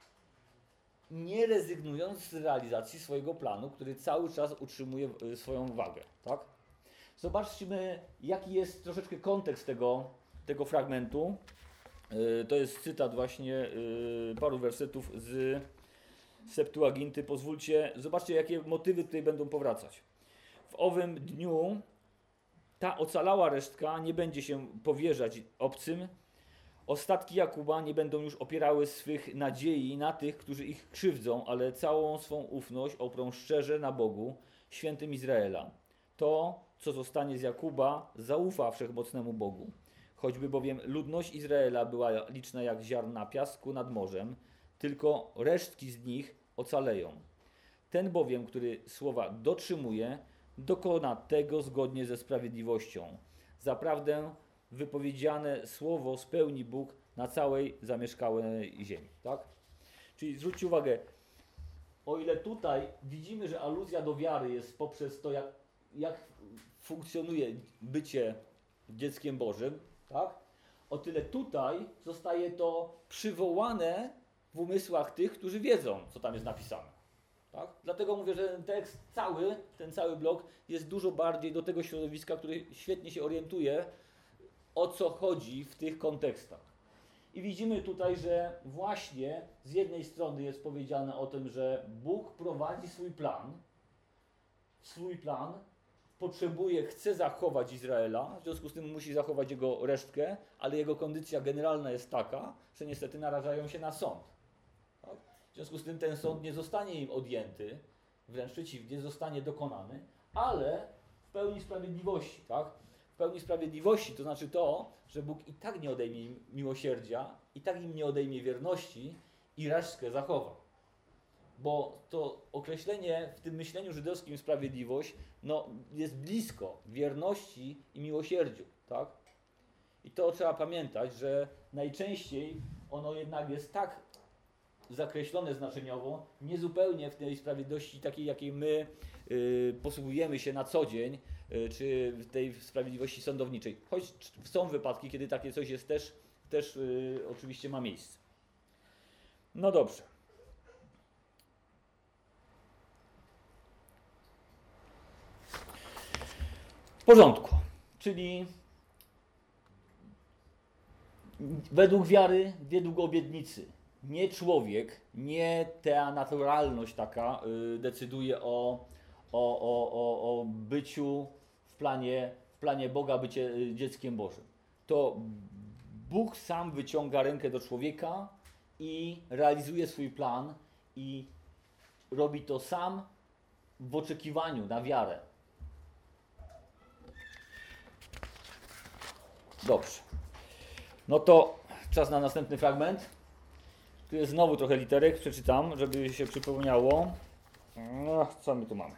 nie rezygnując z realizacji swojego planu, który cały czas utrzymuje swoją wagę. Tak? Zobaczmy, jaki jest troszeczkę kontekst tego, tego fragmentu. To jest cytat właśnie paru wersetów z Septuaginty. Pozwólcie, zobaczcie, jakie motywy tutaj będą powracać. W owym dniu ta ocalała resztka nie będzie się powierzać obcym. Ostatki Jakuba nie będą już opierały swych nadziei na tych, którzy ich krzywdzą, ale całą swą ufność oprą szczerze na Bogu, świętym Izraela. To, co zostanie z Jakuba, zaufa wszechmocnemu Bogu. Choćby bowiem ludność Izraela była liczna jak ziarna piasku nad morzem, tylko resztki z nich ocaleją. Ten bowiem, który słowa dotrzymuje, dokona tego zgodnie ze sprawiedliwością. Zaprawdę wypowiedziane słowo spełni Bóg na całej zamieszkałej ziemi. Tak? Czyli zwróćcie uwagę, o ile tutaj widzimy, że aluzja do wiary jest poprzez to, jak, jak funkcjonuje bycie dzieckiem Bożym, tak? O tyle tutaj zostaje to przywołane w umysłach tych, którzy wiedzą, co tam jest napisane. Tak? Dlatego mówię, że ten tekst cały, ten cały blok jest dużo bardziej do tego środowiska, który świetnie się orientuje, o co chodzi w tych kontekstach. I widzimy tutaj, że właśnie z jednej strony jest powiedziane o tym, że Bóg prowadzi swój plan, swój plan, potrzebuje, chce zachować Izraela, w związku z tym musi zachować jego resztkę, ale jego kondycja generalna jest taka, że niestety narażają się na sąd. Tak? W związku z tym ten sąd nie zostanie im odjęty, wręcz przeciwnie, zostanie dokonany, ale w pełni sprawiedliwości. Tak? W pełni sprawiedliwości to znaczy to, że Bóg i tak nie odejmie im miłosierdzia, i tak im nie odejmie wierności i resztkę zachowa. Bo to określenie w tym myśleniu żydowskim sprawiedliwość no, jest blisko wierności i miłosierdziu. Tak? I to trzeba pamiętać, że najczęściej ono jednak jest tak zakreślone znaczeniowo, niezupełnie w tej sprawiedliwości takiej, jakiej my y, posługujemy się na co dzień, y, czy w tej sprawiedliwości sądowniczej. Choć są wypadki, kiedy takie coś jest też, też y, oczywiście ma miejsce. No dobrze. W porządku. Czyli według wiary, według obietnicy. Nie człowiek, nie ta naturalność taka y, decyduje o, o, o, o, o byciu w planie, w planie Boga, bycie y, dzieckiem Bożym. To Bóg sam wyciąga rękę do człowieka i realizuje swój plan i robi to sam w oczekiwaniu na wiarę. Dobrze. No to czas na następny fragment. Tu jest znowu trochę literek, przeczytam, żeby się przypomniało. No, co my tu mamy?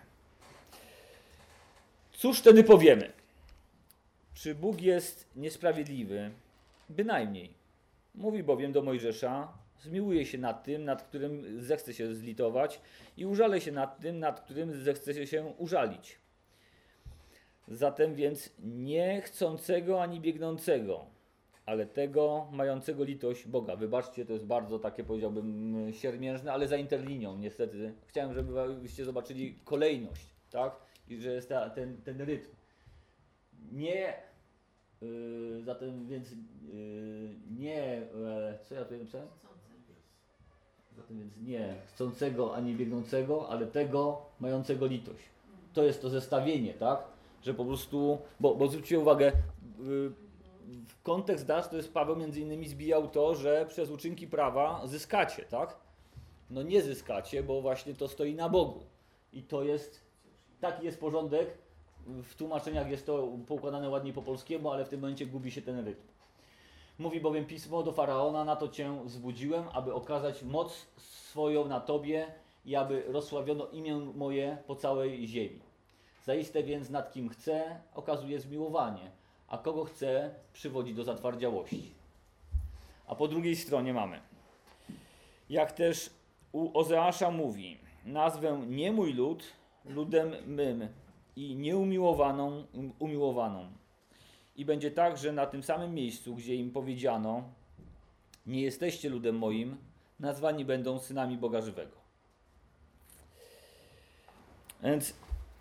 Cóż wtedy powiemy? Czy Bóg jest niesprawiedliwy? Bynajmniej. Mówi bowiem do Mojżesza, zmiłuje się nad tym, nad którym zechce się zlitować i użale się nad tym, nad którym zechce się użalić. Zatem więc nie chcącego ani biegnącego, ale tego mającego litość Boga. Wybaczcie, to jest bardzo takie, powiedziałbym, siermiężne, ale za interlinią niestety. Chciałem, żebyście zobaczyli kolejność, tak? I że jest ta, ten, ten rytm. Nie, yy, zatem więc yy, nie, yy, co ja tutaj napisałem? Zatem więc nie chcącego ani biegnącego, ale tego mającego litość. To jest to zestawienie, tak? Że po prostu, bo, bo zwróćcie uwagę, yy, w kontekst dasz, to jest Paweł między innymi zbijał to, że przez uczynki prawa zyskacie, tak? No nie zyskacie, bo właśnie to stoi na Bogu. I to jest, taki jest porządek, w tłumaczeniach jest to poukładane ładniej po polskiemu, ale w tym momencie gubi się ten rytm. Mówi bowiem Pismo do Faraona, na to Cię wzbudziłem, aby okazać moc swoją na Tobie i aby rozsławiono imię moje po całej ziemi. Zaiste więc nad kim chce, okazuje zmiłowanie, a kogo chce, przywodzi do zatwardziałości. A po drugiej stronie mamy, jak też u Ozeasza mówi, nazwę nie mój lud, ludem mym i nieumiłowaną, umiłowaną. I będzie tak, że na tym samym miejscu, gdzie im powiedziano, nie jesteście ludem moim, nazwani będą synami Boga żywego. Więc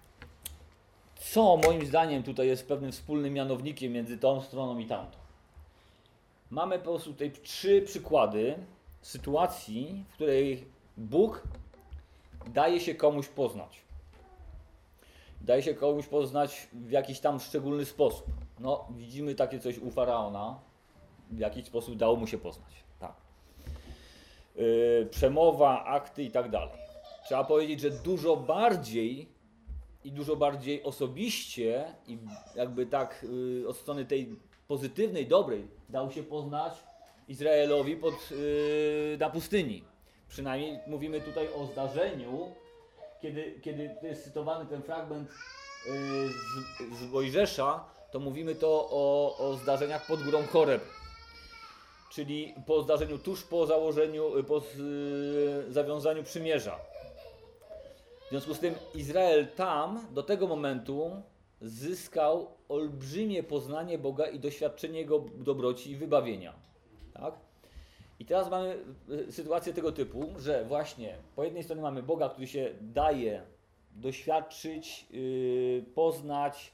co moim zdaniem tutaj jest pewnym wspólnym mianownikiem między tą stroną i tamtą? Mamy po prostu tutaj trzy przykłady sytuacji, w której Bóg daje się komuś poznać. Daje się komuś poznać w jakiś tam szczególny sposób. No, widzimy takie coś u Faraona, w jakiś sposób dało mu się poznać. Tak. Yy, przemowa, akty i tak dalej. Trzeba powiedzieć, że dużo bardziej i dużo bardziej osobiście i jakby tak yy, od strony tej pozytywnej, dobrej dał się poznać Izraelowi pod, yy, na pustyni. Przynajmniej mówimy tutaj o zdarzeniu, kiedy, kiedy jest cytowany ten fragment yy, z, z Mojżesza, to mówimy to o, o zdarzeniach pod górą Choreb. czyli po zdarzeniu, tuż po założeniu, po z, zawiązaniu przymierza. W związku z tym Izrael tam do tego momentu zyskał olbrzymie poznanie Boga i doświadczenie Jego dobroci i wybawienia. Tak? I teraz mamy sytuację tego typu, że właśnie po jednej stronie mamy Boga, który się daje doświadczyć, yy, poznać,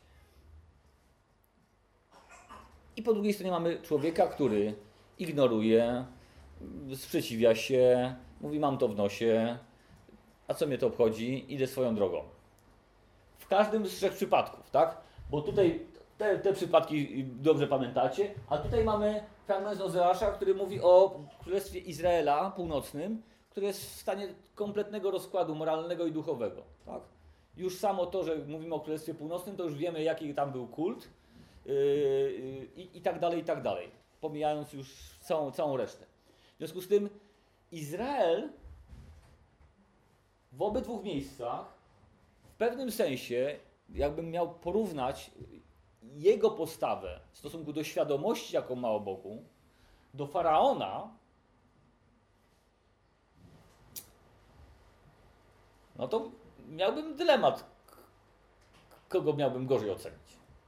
i po drugiej stronie mamy człowieka, który ignoruje, sprzeciwia się, mówi mam to w nosie, a co mnie to obchodzi, idę swoją drogą. W każdym z trzech przypadków, tak? Bo tutaj te, te przypadki dobrze pamiętacie, a tutaj mamy fragment z Ozeasza, który mówi o Królestwie Izraela Północnym, które jest w stanie kompletnego rozkładu moralnego i duchowego. Tak? Już samo to, że mówimy o Królestwie Północnym, to już wiemy, jaki tam był kult yy, yy, i tak dalej, i tak dalej, pomijając już całą, całą resztę. W związku z tym Izrael w obydwu miejscach w pewnym sensie, jakbym miał porównać jego postawę w stosunku do świadomości, jaką ma o Bogu, do Faraona, no to miałbym dylemat, kogo miałbym gorzej ocenić.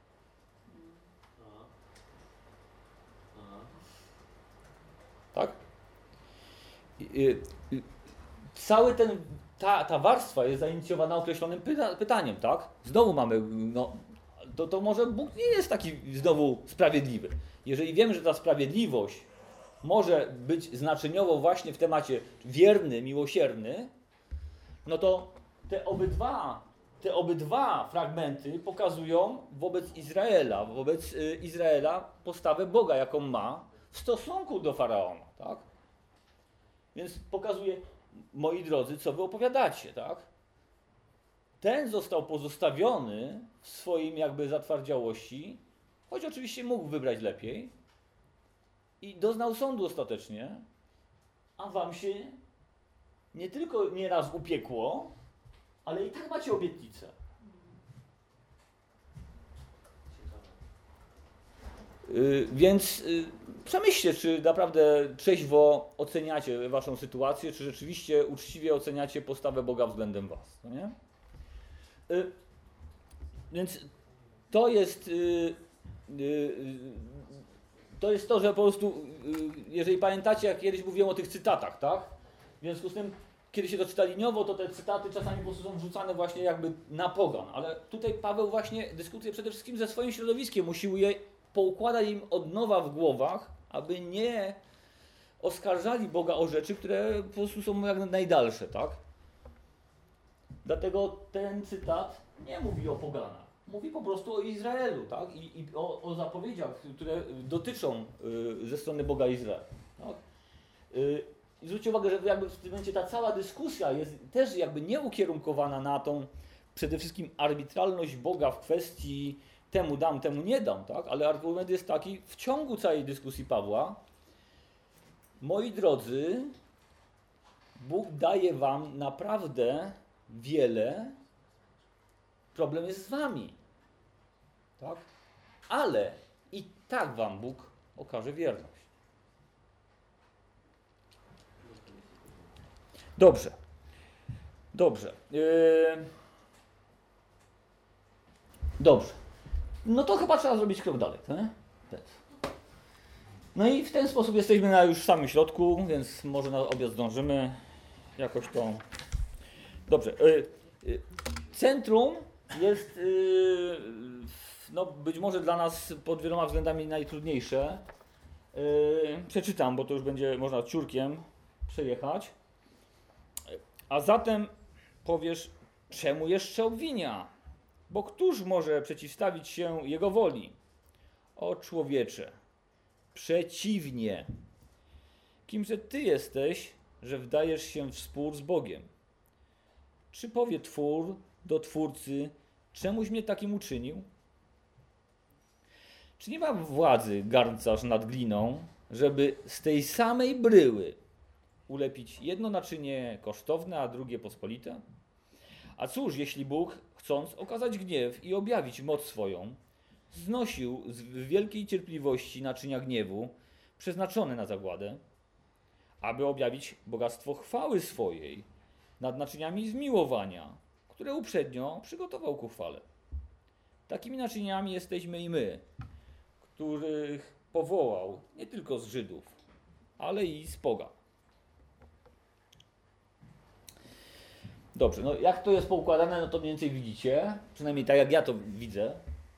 Tak? I, i, cały ten, ta, ta warstwa jest zainicjowana określonym pyta, pytaniem, tak? Znowu mamy, no, to, to może Bóg nie jest taki znowu sprawiedliwy. Jeżeli wiemy, że ta sprawiedliwość może być znaczeniowo właśnie w temacie wierny, miłosierny, no to te obydwa, te obydwa fragmenty pokazują wobec Izraela, wobec y, Izraela postawę Boga, jaką ma w stosunku do Faraona, tak? Więc pokazuje, moi drodzy, co wy opowiadacie, tak? Ten został pozostawiony w swoim jakby zatwardziałości, choć oczywiście mógł wybrać lepiej i doznał sądu ostatecznie, a wam się nie tylko nieraz upiekło, ale i tak macie obietnicę. Yy, więc yy, przemyślcie, czy naprawdę trzeźwo oceniacie waszą sytuację, czy rzeczywiście uczciwie oceniacie postawę Boga względem was. No nie? Yy, więc to jest, yy, yy, to jest to, że po prostu, yy, jeżeli pamiętacie, jak kiedyś mówiłem o tych cytatach, tak? W związku z tym, kiedy się to czyta liniowo, to te cytaty czasami po prostu są wrzucane właśnie jakby na pogan, ale tutaj Paweł właśnie dyskutuje przede wszystkim ze swoim środowiskiem, usiłuje poukładać im od nowa w głowach, aby nie oskarżali Boga o rzeczy, które po prostu są jak najdalsze, tak? Dlatego ten cytat nie mówi o poganach, mówi po prostu o Izraelu, tak? I, i o, o zapowiedziach, które dotyczą y, ze strony Boga Izraela. Tak? Y, I zwróćcie uwagę, że jakby w tym momencie ta cała dyskusja jest też jakby nie ukierunkowana na tą przede wszystkim arbitralność Boga w kwestii temu dam, temu nie dam, tak? Ale argument jest taki w ciągu całej dyskusji Pawła, moi drodzy, Bóg daje wam naprawdę wiele, problem jest z wami, tak? Ale i tak wam Bóg okaże wierność. Dobrze. Dobrze. Yy... Dobrze. No to chyba trzeba zrobić krok dalej, nie? No i w ten sposób jesteśmy na już w samym środku, więc może na obiad zdążymy jakoś to... Dobrze. Yy, yy, centrum jest yy, no być może dla nas pod wieloma względami najtrudniejsze. Yy, przeczytam, bo to już będzie można ciurkiem przejechać. A zatem powiesz, czemu jeszcze obwinia? Bo któż może przeciwstawić się jego woli? O człowiecze, przeciwnie. Kimże ty jesteś, że wdajesz się w spór z Bogiem? Czy powie twór do twórcy, czemuś mnie takim uczynił? Czy nie ma władzy garncarz nad gliną, żeby z tej samej bryły ulepić jedno naczynie kosztowne, a drugie pospolite? A cóż, jeśli Bóg, chcąc okazać gniew i objawić moc swoją, znosił z wielkiej cierpliwości naczynia gniewu, przeznaczone na zagładę, aby objawić bogactwo chwały swojej nad naczyniami zmiłowania, które uprzednio przygotował ku chwale. Takimi naczyniami jesteśmy i my, których powołał nie tylko z Żydów, ale i z pogan. Dobrze, no jak to jest poukładane, no to mniej więcej widzicie, przynajmniej tak jak ja to widzę.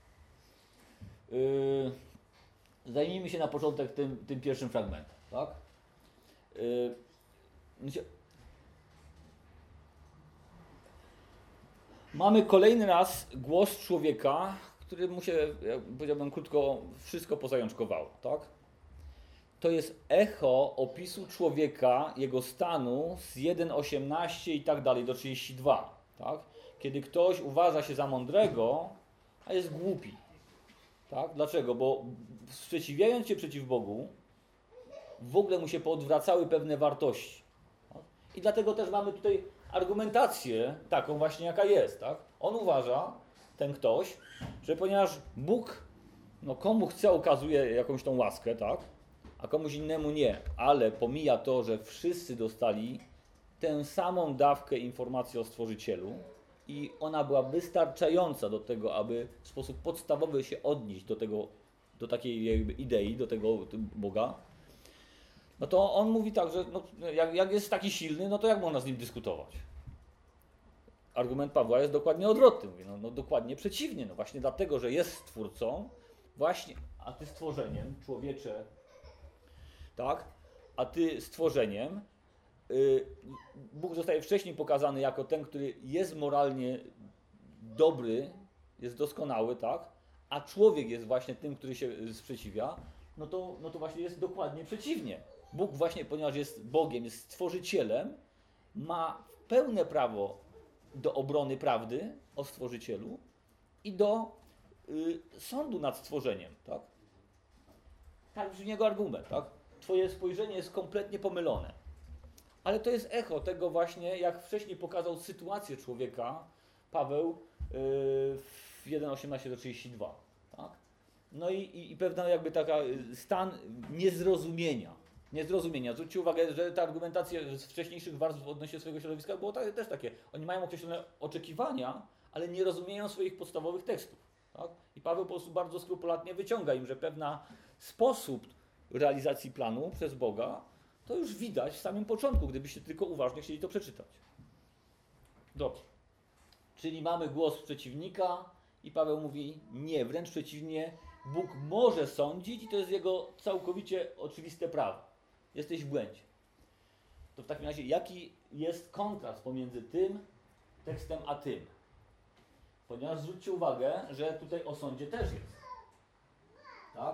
Yy, zajmijmy się na początek tym, tym pierwszym fragmentem, tak? Yy, mamy kolejny raz głos człowieka, który mu się, jak powiedziałbym krótko, wszystko pozajączkowało, tak? To jest echo opisu człowieka, jego stanu z jeden osiemnaście i tak dalej do trzydzieści dwa, tak? Kiedy ktoś uważa się za mądrego, a jest głupi. Tak? Dlaczego? Bo sprzeciwiając się przeciw Bogu, w ogóle mu się poodwracały pewne wartości. Tak? I dlatego też mamy tutaj argumentację taką właśnie, jaka jest. Tak? On uważa, ten ktoś, że ponieważ Bóg no, komu chce okazuje jakąś tą łaskę, tak? A komuś innemu nie, ale pomija to, że wszyscy dostali tę samą dawkę informacji o Stworzycielu i ona była wystarczająca do tego, aby w sposób podstawowy się odnieść do tego, do takiej jakby idei, do tego Boga, no to on mówi tak, że no, jak, jak jest taki silny, no to jak można z nim dyskutować? Argument Pawła jest dokładnie odwrotny. Mówi, no, no dokładnie przeciwnie. No właśnie dlatego, że jest Stwórcą, właśnie, a ty stworzeniem, człowiecze, tak? A ty stworzeniem, yy, Bóg zostaje wcześniej pokazany jako ten, który jest moralnie dobry, jest doskonały, tak? A człowiek jest właśnie tym, który się sprzeciwia, no to, no to właśnie jest dokładnie przeciwnie. Bóg właśnie, ponieważ jest Bogiem, jest Stworzycielem, ma pełne prawo do obrony prawdy o Stworzycielu i do y, sądu nad stworzeniem, tak? Tak brzmi jego argument, tak? Twoje spojrzenie jest kompletnie pomylone. Ale to jest echo tego właśnie, jak wcześniej pokazał sytuację człowieka Paweł yy, w jeden osiemnaście do trzydzieści dwa, tak? No i, i, i pewna jakby taka stan niezrozumienia. Niezrozumienia. Zwróćcie uwagę, że ta argumentacja z wcześniejszych warstw odnośnie swojego środowiska było tak, też takie. Oni mają określone oczekiwania, ale nie rozumieją swoich podstawowych tekstów. Tak? I Paweł po prostu bardzo skrupulatnie wyciąga im, że pewna sposób realizacji planu przez Boga, to już widać w samym początku, gdybyście tylko uważnie chcieli to przeczytać. Dobrze. Czyli mamy głos przeciwnika i Paweł mówi nie, wręcz przeciwnie, Bóg może sądzić i to jest jego całkowicie oczywiste prawo. Jesteś w błędzie. To w takim razie jaki jest kontrast pomiędzy tym tekstem a tym? Ponieważ zwróćcie uwagę, że tutaj o sądzie też jest. Tak?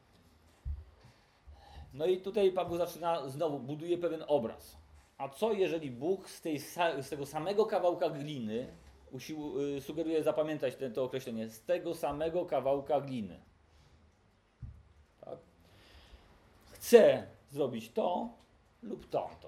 No i tutaj Paweł zaczyna, znowu buduje pewien obraz. A co jeżeli Bóg z, tej, z tego samego kawałka gliny, usił, y, sugeruje zapamiętać ten, to określenie, z tego samego kawałka gliny, tak? Chce zrobić to lub tamto.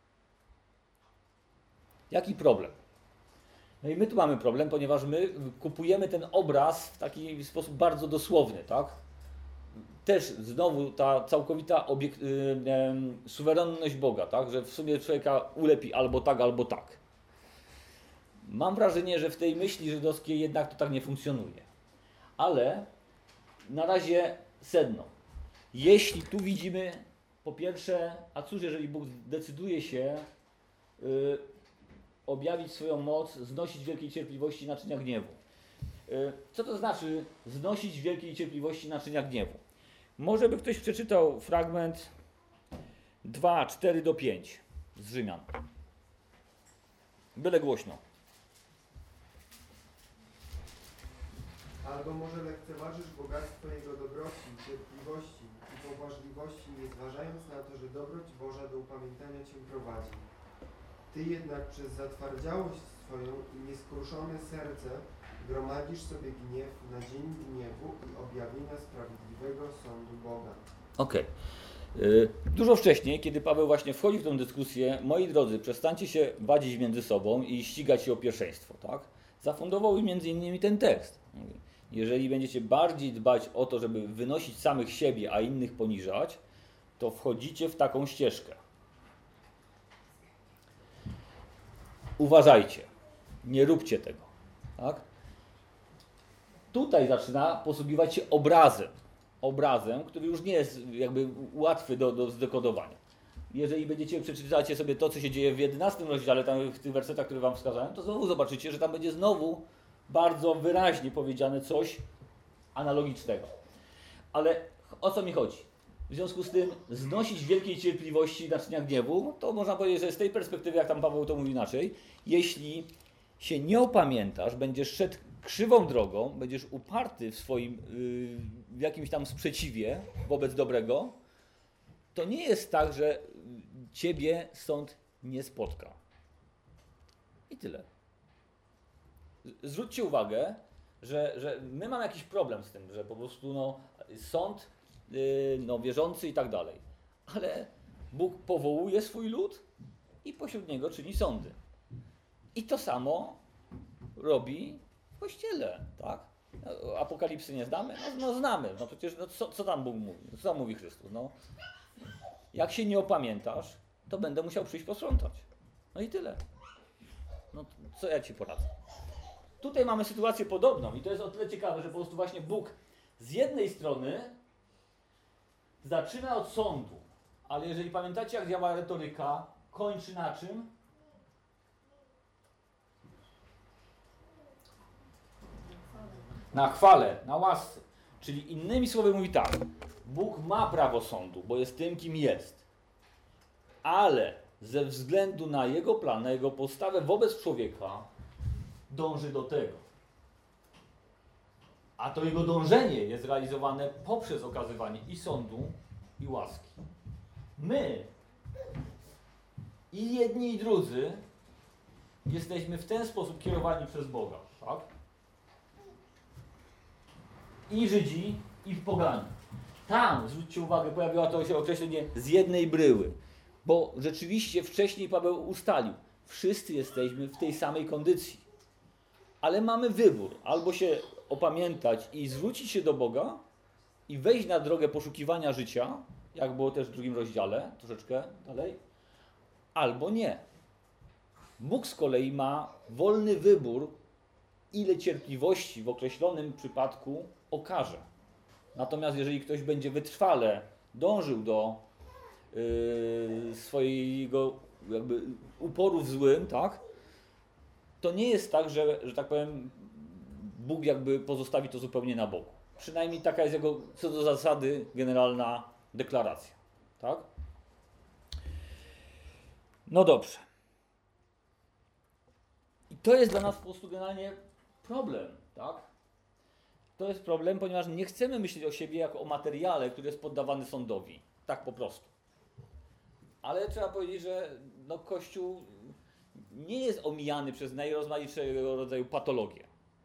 Jaki problem? No i my tu mamy problem, ponieważ my kupujemy ten obraz w taki sposób bardzo dosłowny, tak? Też znowu ta całkowita obiekt, yy, yy, suwerenność Boga, tak? Że w sumie człowieka ulepi albo tak, albo tak. Mam wrażenie, że w tej myśli żydowskiej jednak to tak nie funkcjonuje. Ale na razie sedno. Jeśli tu widzimy, po pierwsze, a cóż jeżeli Bóg decyduje się yy, objawić swoją moc, znosić wielkiej cierpliwości naczynia gniewu. Yy, co to znaczy znosić wielkiej cierpliwości naczynia gniewu? Może by ktoś przeczytał fragment dwa, cztery do pięć z Rzymian. Byle głośno. Albo może lekceważysz bogactwo Jego dobroci, cierpliwości i poważliwości, nie zważając na to, że dobroć Boża do upamiętania Cię prowadzi. Ty jednak przez zatwardziałość swoją i nieskruszone serce gromadzisz sobie gniew na dzień gniewu i objawienia sprawiedliwego sądu Boga. Okej. Okay. Dużo wcześniej, kiedy Paweł właśnie wchodzi w tę dyskusję, moi drodzy, przestańcie się wadzić między sobą i ścigać się o pierwszeństwo, tak? Zafundował między innymi ten tekst. Jeżeli będziecie bardziej dbać o to, żeby wynosić samych siebie, a innych poniżać, to wchodzicie w taką ścieżkę. Uważajcie, nie róbcie tego. Tak? Tutaj zaczyna posługiwać się obrazem. Obrazem, który już nie jest jakby łatwy do, do zdekodowania. Jeżeli będziecie przeczytacie sobie to, co się dzieje w jedenastym rozdziale, tam w tych wersetach, które wam wskazałem, to znowu zobaczycie, że tam będzie znowu bardzo wyraźnie powiedziane coś analogicznego. Ale o co mi chodzi? W związku z tym znosić wielkiej cierpliwości naczynia gniewu, to można powiedzieć, że z tej perspektywy, jak tam Paweł to mówi inaczej, jeśli się nie opamiętasz, będziesz szedł krzywą drogą, będziesz uparty w swoim, yy, w jakimś tam sprzeciwie wobec dobrego, to nie jest tak, że ciebie sąd nie spotka. I tyle. Zwróćcie uwagę, że, że my mamy jakiś problem z tym, że po prostu no, sąd, yy, no, wierzący i tak dalej. Ale Bóg powołuje swój lud i pośród niego czyni sądy. I to samo robi w Kościele, tak? Apokalipsy nie znamy? No, no znamy. No przecież no, co, co tam Bóg mówi? Co tam mówi Chrystus? No, jak się nie opamiętasz, to będę musiał przyjść posprzątać. No i tyle. No co ja ci poradzę? Tutaj mamy sytuację podobną i to jest o tyle ciekawe, że po prostu właśnie Bóg z jednej strony zaczyna od sądu, ale jeżeli pamiętacie, jak działa retoryka, kończy na czym? Na chwale, na łasce. Czyli innymi słowy mówi tak, Bóg ma prawo sądu, bo jest tym, kim jest. Ale ze względu na Jego plan, na Jego postawę wobec człowieka, dąży do tego. A to Jego dążenie jest realizowane poprzez okazywanie i sądu, i łaski. My, i jedni, i drudzy, jesteśmy w ten sposób kierowani przez Boga. Tak? I Żydzi, i poganie. Tam, zwróćcie uwagę, pojawiło to się określenie z jednej bryły. Bo rzeczywiście wcześniej Paweł ustalił, wszyscy jesteśmy w tej samej kondycji. Ale mamy wybór, albo się opamiętać i zwrócić się do Boga i wejść na drogę poszukiwania życia, jak było też w drugim rozdziale, troszeczkę dalej, albo nie. Bóg z kolei ma wolny wybór, ile cierpliwości w określonym przypadku okaże. Natomiast jeżeli ktoś będzie wytrwale dążył do yy, swojego jakby uporu w złym, tak, to nie jest tak, że, że tak powiem, Bóg jakby pozostawi to zupełnie na boku. Przynajmniej taka jest jego co do zasady generalna deklaracja. Tak? No dobrze. I to jest dla nas po prostu generalnie problem. Tak? To jest problem, ponieważ nie chcemy myśleć o siebie jako o materiale, który jest poddawany sądowi. Tak po prostu. Ale trzeba powiedzieć, że no, Kościół nie jest omijany przez najrozmaitszego rodzaju patologie.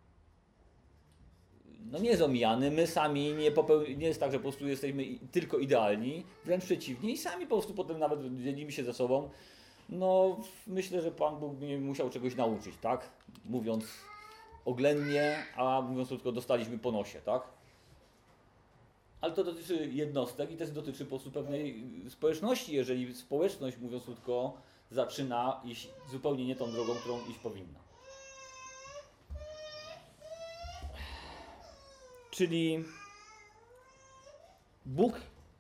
No nie jest omijany, my sami nie, popeł... nie jest tak, że po prostu jesteśmy tylko idealni, wręcz przeciwnie i sami po prostu potem nawet dzielimy się ze sobą. No myślę, że Pan Bóg mnie musiał czegoś nauczyć, tak? Mówiąc oględnie, a mówiąc krótko, dostaliśmy po nosie, tak? Ale to dotyczy jednostek i też dotyczy po prostu pewnej społeczności, jeżeli społeczność, mówiąc krótko, zaczyna iść zupełnie nie tą drogą, którą iść powinna. Czyli Bóg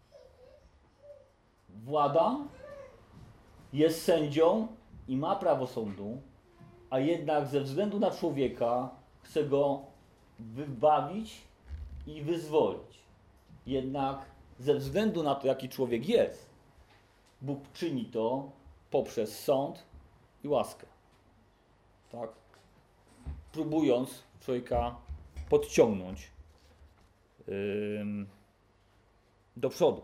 włada, jest sędzią i ma prawo sądu, a jednak ze względu na człowieka chce go wybawić i wyzwolić. Jednak ze względu na to, jaki człowiek jest, Bóg czyni to poprzez sąd i łaskę. Tak? Próbując człowieka podciągnąć yy, do przodu.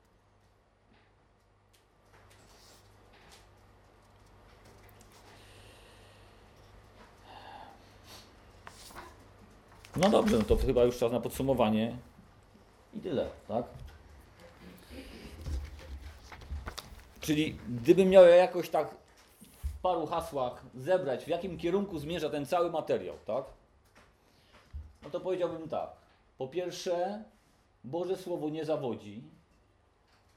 No dobrze, no to chyba już czas na podsumowanie i tyle, tak? Czyli gdybym miał jakoś tak w paru hasłach zebrać, w jakim kierunku zmierza ten cały materiał, tak? No to powiedziałbym tak. Po pierwsze, Boże Słowo nie zawodzi.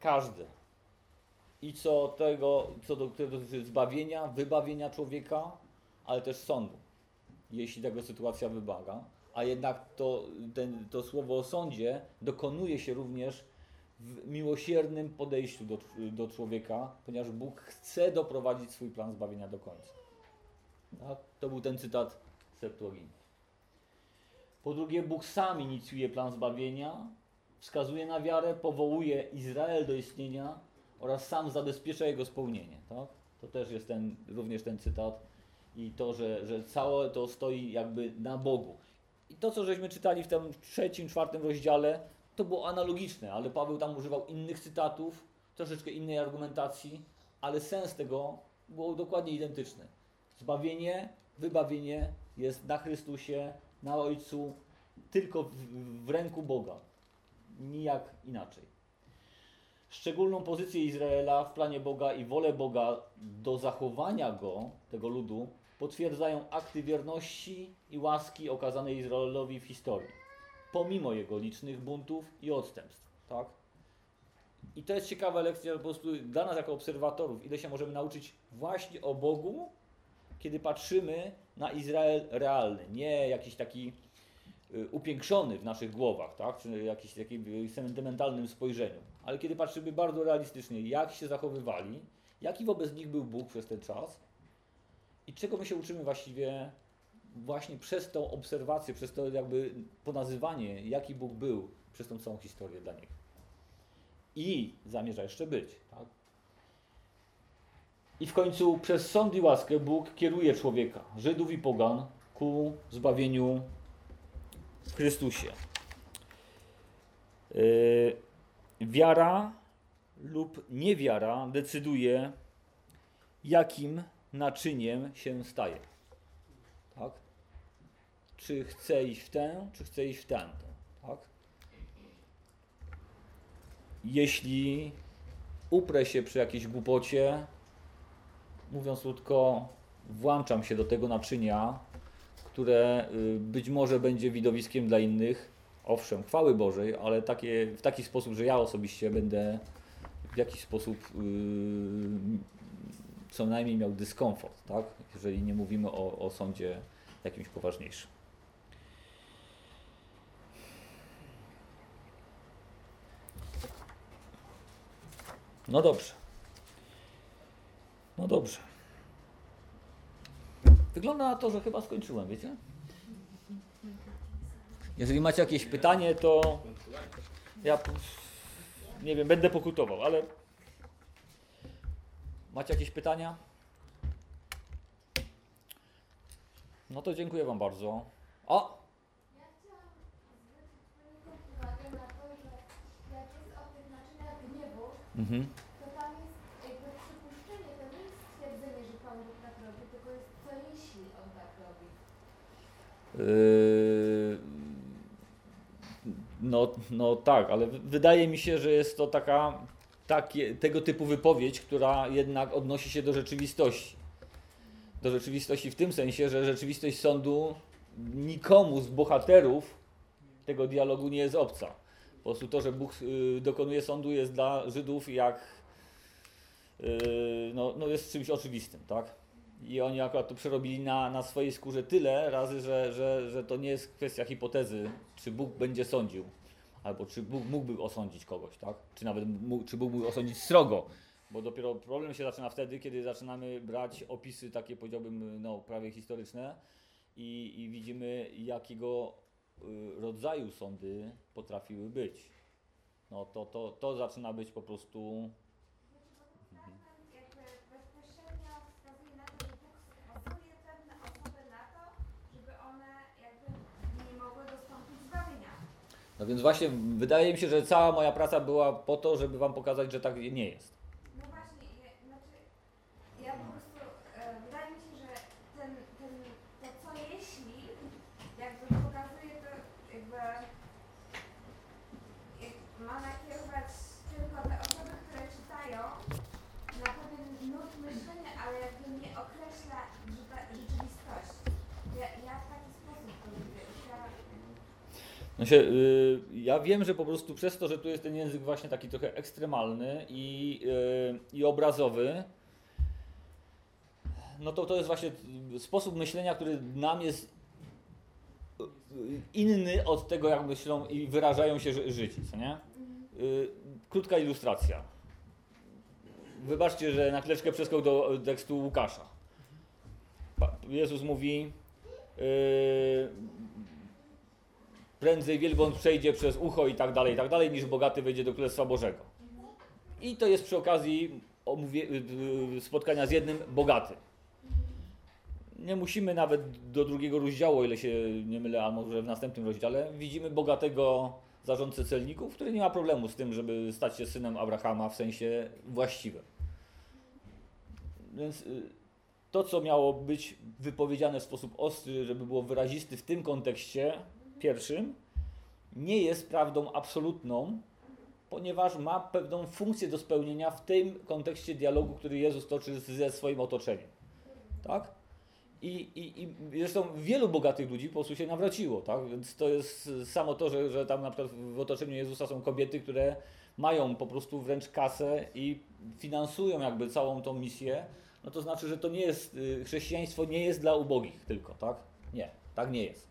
każde. I co tego, co do, które dotyczy zbawienia, wybawienia człowieka, ale też sądu, jeśli tego sytuacja wymaga. A jednak to, ten, to słowo o sądzie dokonuje się również w miłosiernym podejściu do, do człowieka, ponieważ Bóg chce doprowadzić swój plan zbawienia do końca. Tak? To był ten cytat z Septuaginty. Po drugie, Bóg sam inicjuje plan zbawienia, wskazuje na wiarę, powołuje Izrael do istnienia oraz sam zabezpiecza jego spełnienie. Tak? To też jest ten, również ten cytat i to, że, że całe to stoi jakby na Bogu. I to, co żeśmy czytali w tym trzecim, czwartym rozdziale, to było analogiczne, ale Paweł tam używał innych cytatów, troszeczkę innej argumentacji, ale sens tego był dokładnie identyczny. Zbawienie, wybawienie jest na Chrystusie, na Ojcu, tylko w, w ręku Boga. Nijak inaczej. Szczególną pozycję Izraela w planie Boga i wolę Boga do zachowania go, tego ludu, potwierdzają akty wierności i łaski okazanej Izraelowi w historii, pomimo jego licznych buntów i odstępstw. Tak? I to jest ciekawa lekcja po prostu dla nas jako obserwatorów, ile się możemy nauczyć właśnie o Bogu, kiedy patrzymy na Izrael realny, nie jakiś taki y, upiększony w naszych głowach, tak? Czy jakiś takim sentymentalnym spojrzeniu, ale kiedy patrzymy bardzo realistycznie, jak się zachowywali, jaki wobec nich był Bóg przez ten czas i czego my się uczymy właściwie właśnie przez tą obserwację, przez to jakby ponazywanie, jaki Bóg był przez tą całą historię dla nich. I zamierza jeszcze być. Tak? I w końcu przez sąd i łaskę Bóg kieruje człowieka, Żydów i pogan, ku zbawieniu w Chrystusie. Yy, wiara lub niewiara decyduje, jakim naczyniem się staje. Tak? Czy chce iść w tę, czy chce iść w tamtą. Tak? Jeśli uprę się przy jakiejś głupocie, mówiąc krótko, włączam się do tego naczynia, które być może będzie widowiskiem dla innych, owszem, chwały Bożej, ale takie, w taki sposób, że ja osobiście będę w jakiś sposób yy, co najmniej miał dyskomfort, tak? Jeżeli nie mówimy o, o sądzie jakimś poważniejszym. No dobrze. No dobrze. Wygląda na to, że chyba skończyłem, wiecie? Jeżeli macie jakieś pytanie, to ja nie wiem, będę pokutował, ale macie jakieś pytania? No to dziękuję Wam bardzo. O! Ja chciałam zwrócić Twoją uwagę na to, że jak jest o tych naczyniach gniewu, Mhm. to tam jest jakby przypuszczenie, to nie jest stwierdzenie, że Pan Bóg tak robi, tylko jest co jeśli On tak robi. Yy, no, no tak, ale w- wydaje mi się, że jest to taka, takie, tego typu wypowiedź, która jednak odnosi się do rzeczywistości. Do rzeczywistości w tym sensie, że rzeczywistość sądu nikomu z bohaterów tego dialogu nie jest obca. Po prostu to, że Bóg y, dokonuje sądu, jest dla Żydów jak y, no, no jest czymś oczywistym, tak? I oni akurat to przerobili na, na swojej skórze tyle razy, że, że, że to nie jest kwestia hipotezy, czy Bóg będzie sądził, albo czy Bóg mógłby osądzić kogoś, tak? Czy nawet mógł, czy Bóg mógł osądzić srogo. Bo dopiero problem się zaczyna wtedy, kiedy zaczynamy brać opisy takie, powiedziałbym, no, prawie historyczne i, i widzimy, jakiego y, rodzaju sądy potrafiły być. No to, to, to zaczyna być po prostu... Jakby bezpośrednio wskazuje na to, że Bóg skazuje pewne osoby na to, żeby one jakby nie mogły dostąpić zbawienia. No więc właśnie wydaje mi się, że cała moja praca była po to, żeby Wam pokazać, że tak nie jest. No właśnie, ja, znaczy ja po prostu e, wydaje mi się, że ten, ten, to co jeśli jakby pokazuje to jakby jak ma nakierować tylko te osoby, które czytają na pewien nurt myślenia, ale jakby nie określa rzeta- rzeczywistości. Ja, ja w taki sposób to widzę. Ja, No Znaczy, yy, ja wiem, że po prostu przez to, że tu jest ten język właśnie taki trochę ekstremalny i, yy, i obrazowy, no to to jest właśnie sposób myślenia, który nam jest inny od tego, jak myślą i wyrażają się ży- Żydzi, co nie? Yy, krótka ilustracja. Wybaczcie, że na chwileczkę przeskok do tekstu Łukasza. Pa- Jezus mówi, yy, prędzej wielbłąd przejdzie przez ucho i tak dalej, i tak dalej, niż bogaty wejdzie do Królestwa Bożego. I to jest przy okazji omówie, yy, spotkania z jednym bogatym. Nie musimy nawet do drugiego rozdziału, o ile się nie mylę, a może w następnym rozdziale, widzimy bogatego zarządcę celników, który nie ma problemu z tym, żeby stać się synem Abrahama w sensie właściwym. Więc y, to, co miało być wypowiedziane w sposób ostry, żeby było wyrazisty w tym kontekście pierwszym, nie jest prawdą absolutną, ponieważ ma pewną funkcję do spełnienia w tym kontekście dialogu, który Jezus toczy ze swoim otoczeniem. Tak? I, i, I zresztą wielu bogatych ludzi po prostu się nawróciło, tak? Więc to jest samo to, że, że tam na przykład w otoczeniu Jezusa są kobiety, które mają po prostu wręcz kasę i finansują jakby całą tą misję, no to znaczy, że to nie jest, chrześcijaństwo nie jest dla ubogich tylko, tak? Nie, tak nie jest.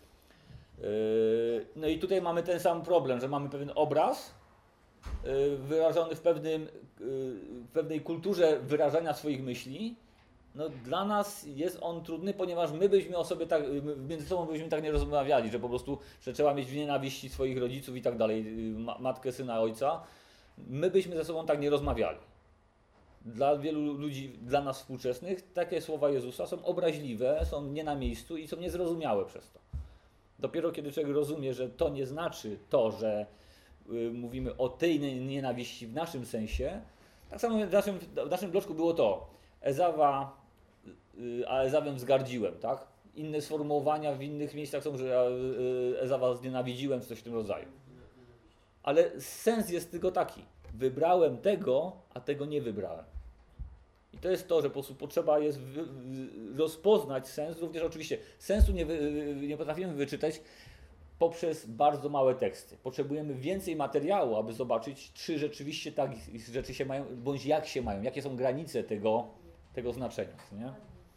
Yy, no i tutaj mamy ten sam problem, że mamy pewien obraz yy, wyrażony w, pewnym, yy, w pewnej kulturze wyrażania swoich myśli. No, dla nas jest on trudny, ponieważ my byśmy o sobie tak, między sobą byśmy tak nie rozmawiali, że po prostu, że trzeba mieć w nienawiści swoich rodziców i tak dalej, ma, matkę, syna, ojca. My byśmy ze sobą tak nie rozmawiali. Dla wielu ludzi, dla nas współczesnych, takie słowa Jezusa są obraźliwe, są nie na miejscu i są niezrozumiałe przez to. Dopiero kiedy człowiek rozumie, że to nie znaczy to, że y, mówimy o tej nienawiści w naszym sensie, tak samo w naszym, w naszym bloczku było to, Ezawa, y, a Ezawem wzgardziłem, tak? Inne sformułowania w innych miejscach są, że y, Ezawa znienawidziłem, coś w tym rodzaju. Ale sens jest tylko taki, wybrałem tego, a tego nie wybrałem. I to jest to, że po prostu potrzeba jest wy, wy, rozpoznać sens, również oczywiście sensu nie, wy, nie potrafimy wyczytać poprzez bardzo małe teksty. Potrzebujemy więcej materiału, aby zobaczyć, czy rzeczywiście tak rzeczy się mają, bądź jak się mają, jakie są granice tego, tego znaczenia. Nie?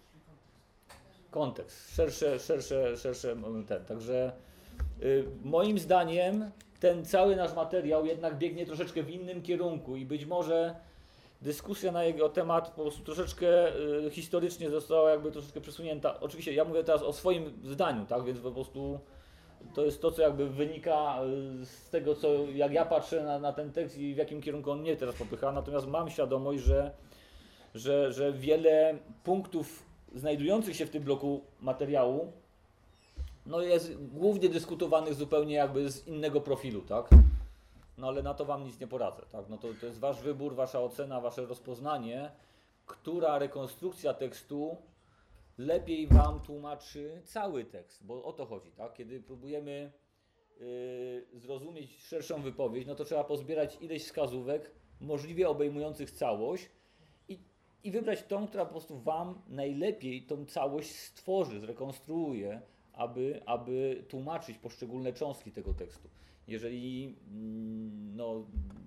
Kontekst, szersze, szersze, szersze ten. Także y, moim zdaniem ten cały nasz materiał jednak biegnie troszeczkę w innym kierunku i być może dyskusja na jego temat po prostu troszeczkę y, historycznie została jakby troszeczkę przesunięta. Oczywiście ja mówię teraz o swoim zdaniu, tak, więc po prostu to jest to, co jakby wynika y, z tego, co jak ja patrzę na, na ten tekst i w jakim kierunku on mnie teraz popycha, natomiast mam świadomość, że, że, że wiele punktów znajdujących się w tym bloku materiału no jest głównie dyskutowanych zupełnie jakby z innego profilu, tak? No ale na to wam nic nie poradzę, tak? No to, to jest wasz wybór, wasza ocena, wasze rozpoznanie, która rekonstrukcja tekstu lepiej wam tłumaczy cały tekst, bo o to chodzi, tak? Kiedy próbujemy yy, zrozumieć szerszą wypowiedź, no to trzeba pozbierać ileś wskazówek możliwie obejmujących całość i, i wybrać tą, która po prostu wam najlepiej tą całość stworzy, zrekonstruuje, aby, aby tłumaczyć poszczególne cząstki tego tekstu. Jeżeli no,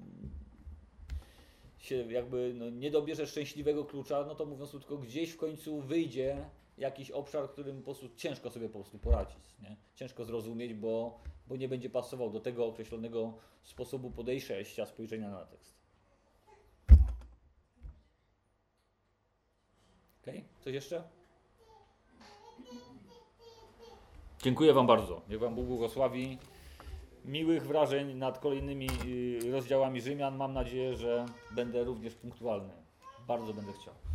się jakby no, nie dobierze szczęśliwego klucza, no to mówiąc tylko gdzieś w końcu wyjdzie jakiś obszar, którym po prostu ciężko sobie po prostu poradzić, nie? Ciężko zrozumieć, bo, bo nie będzie pasował do tego określonego sposobu podejścia, spojrzenia na tekst. Okej? Okay? Coś jeszcze? Dziękuję wam bardzo. Niech wam Bóg błogosławi. Miłych wrażeń nad kolejnymi rozdziałami Rzymian. Mam nadzieję, że będę również punktualny. Bardzo będę chciał.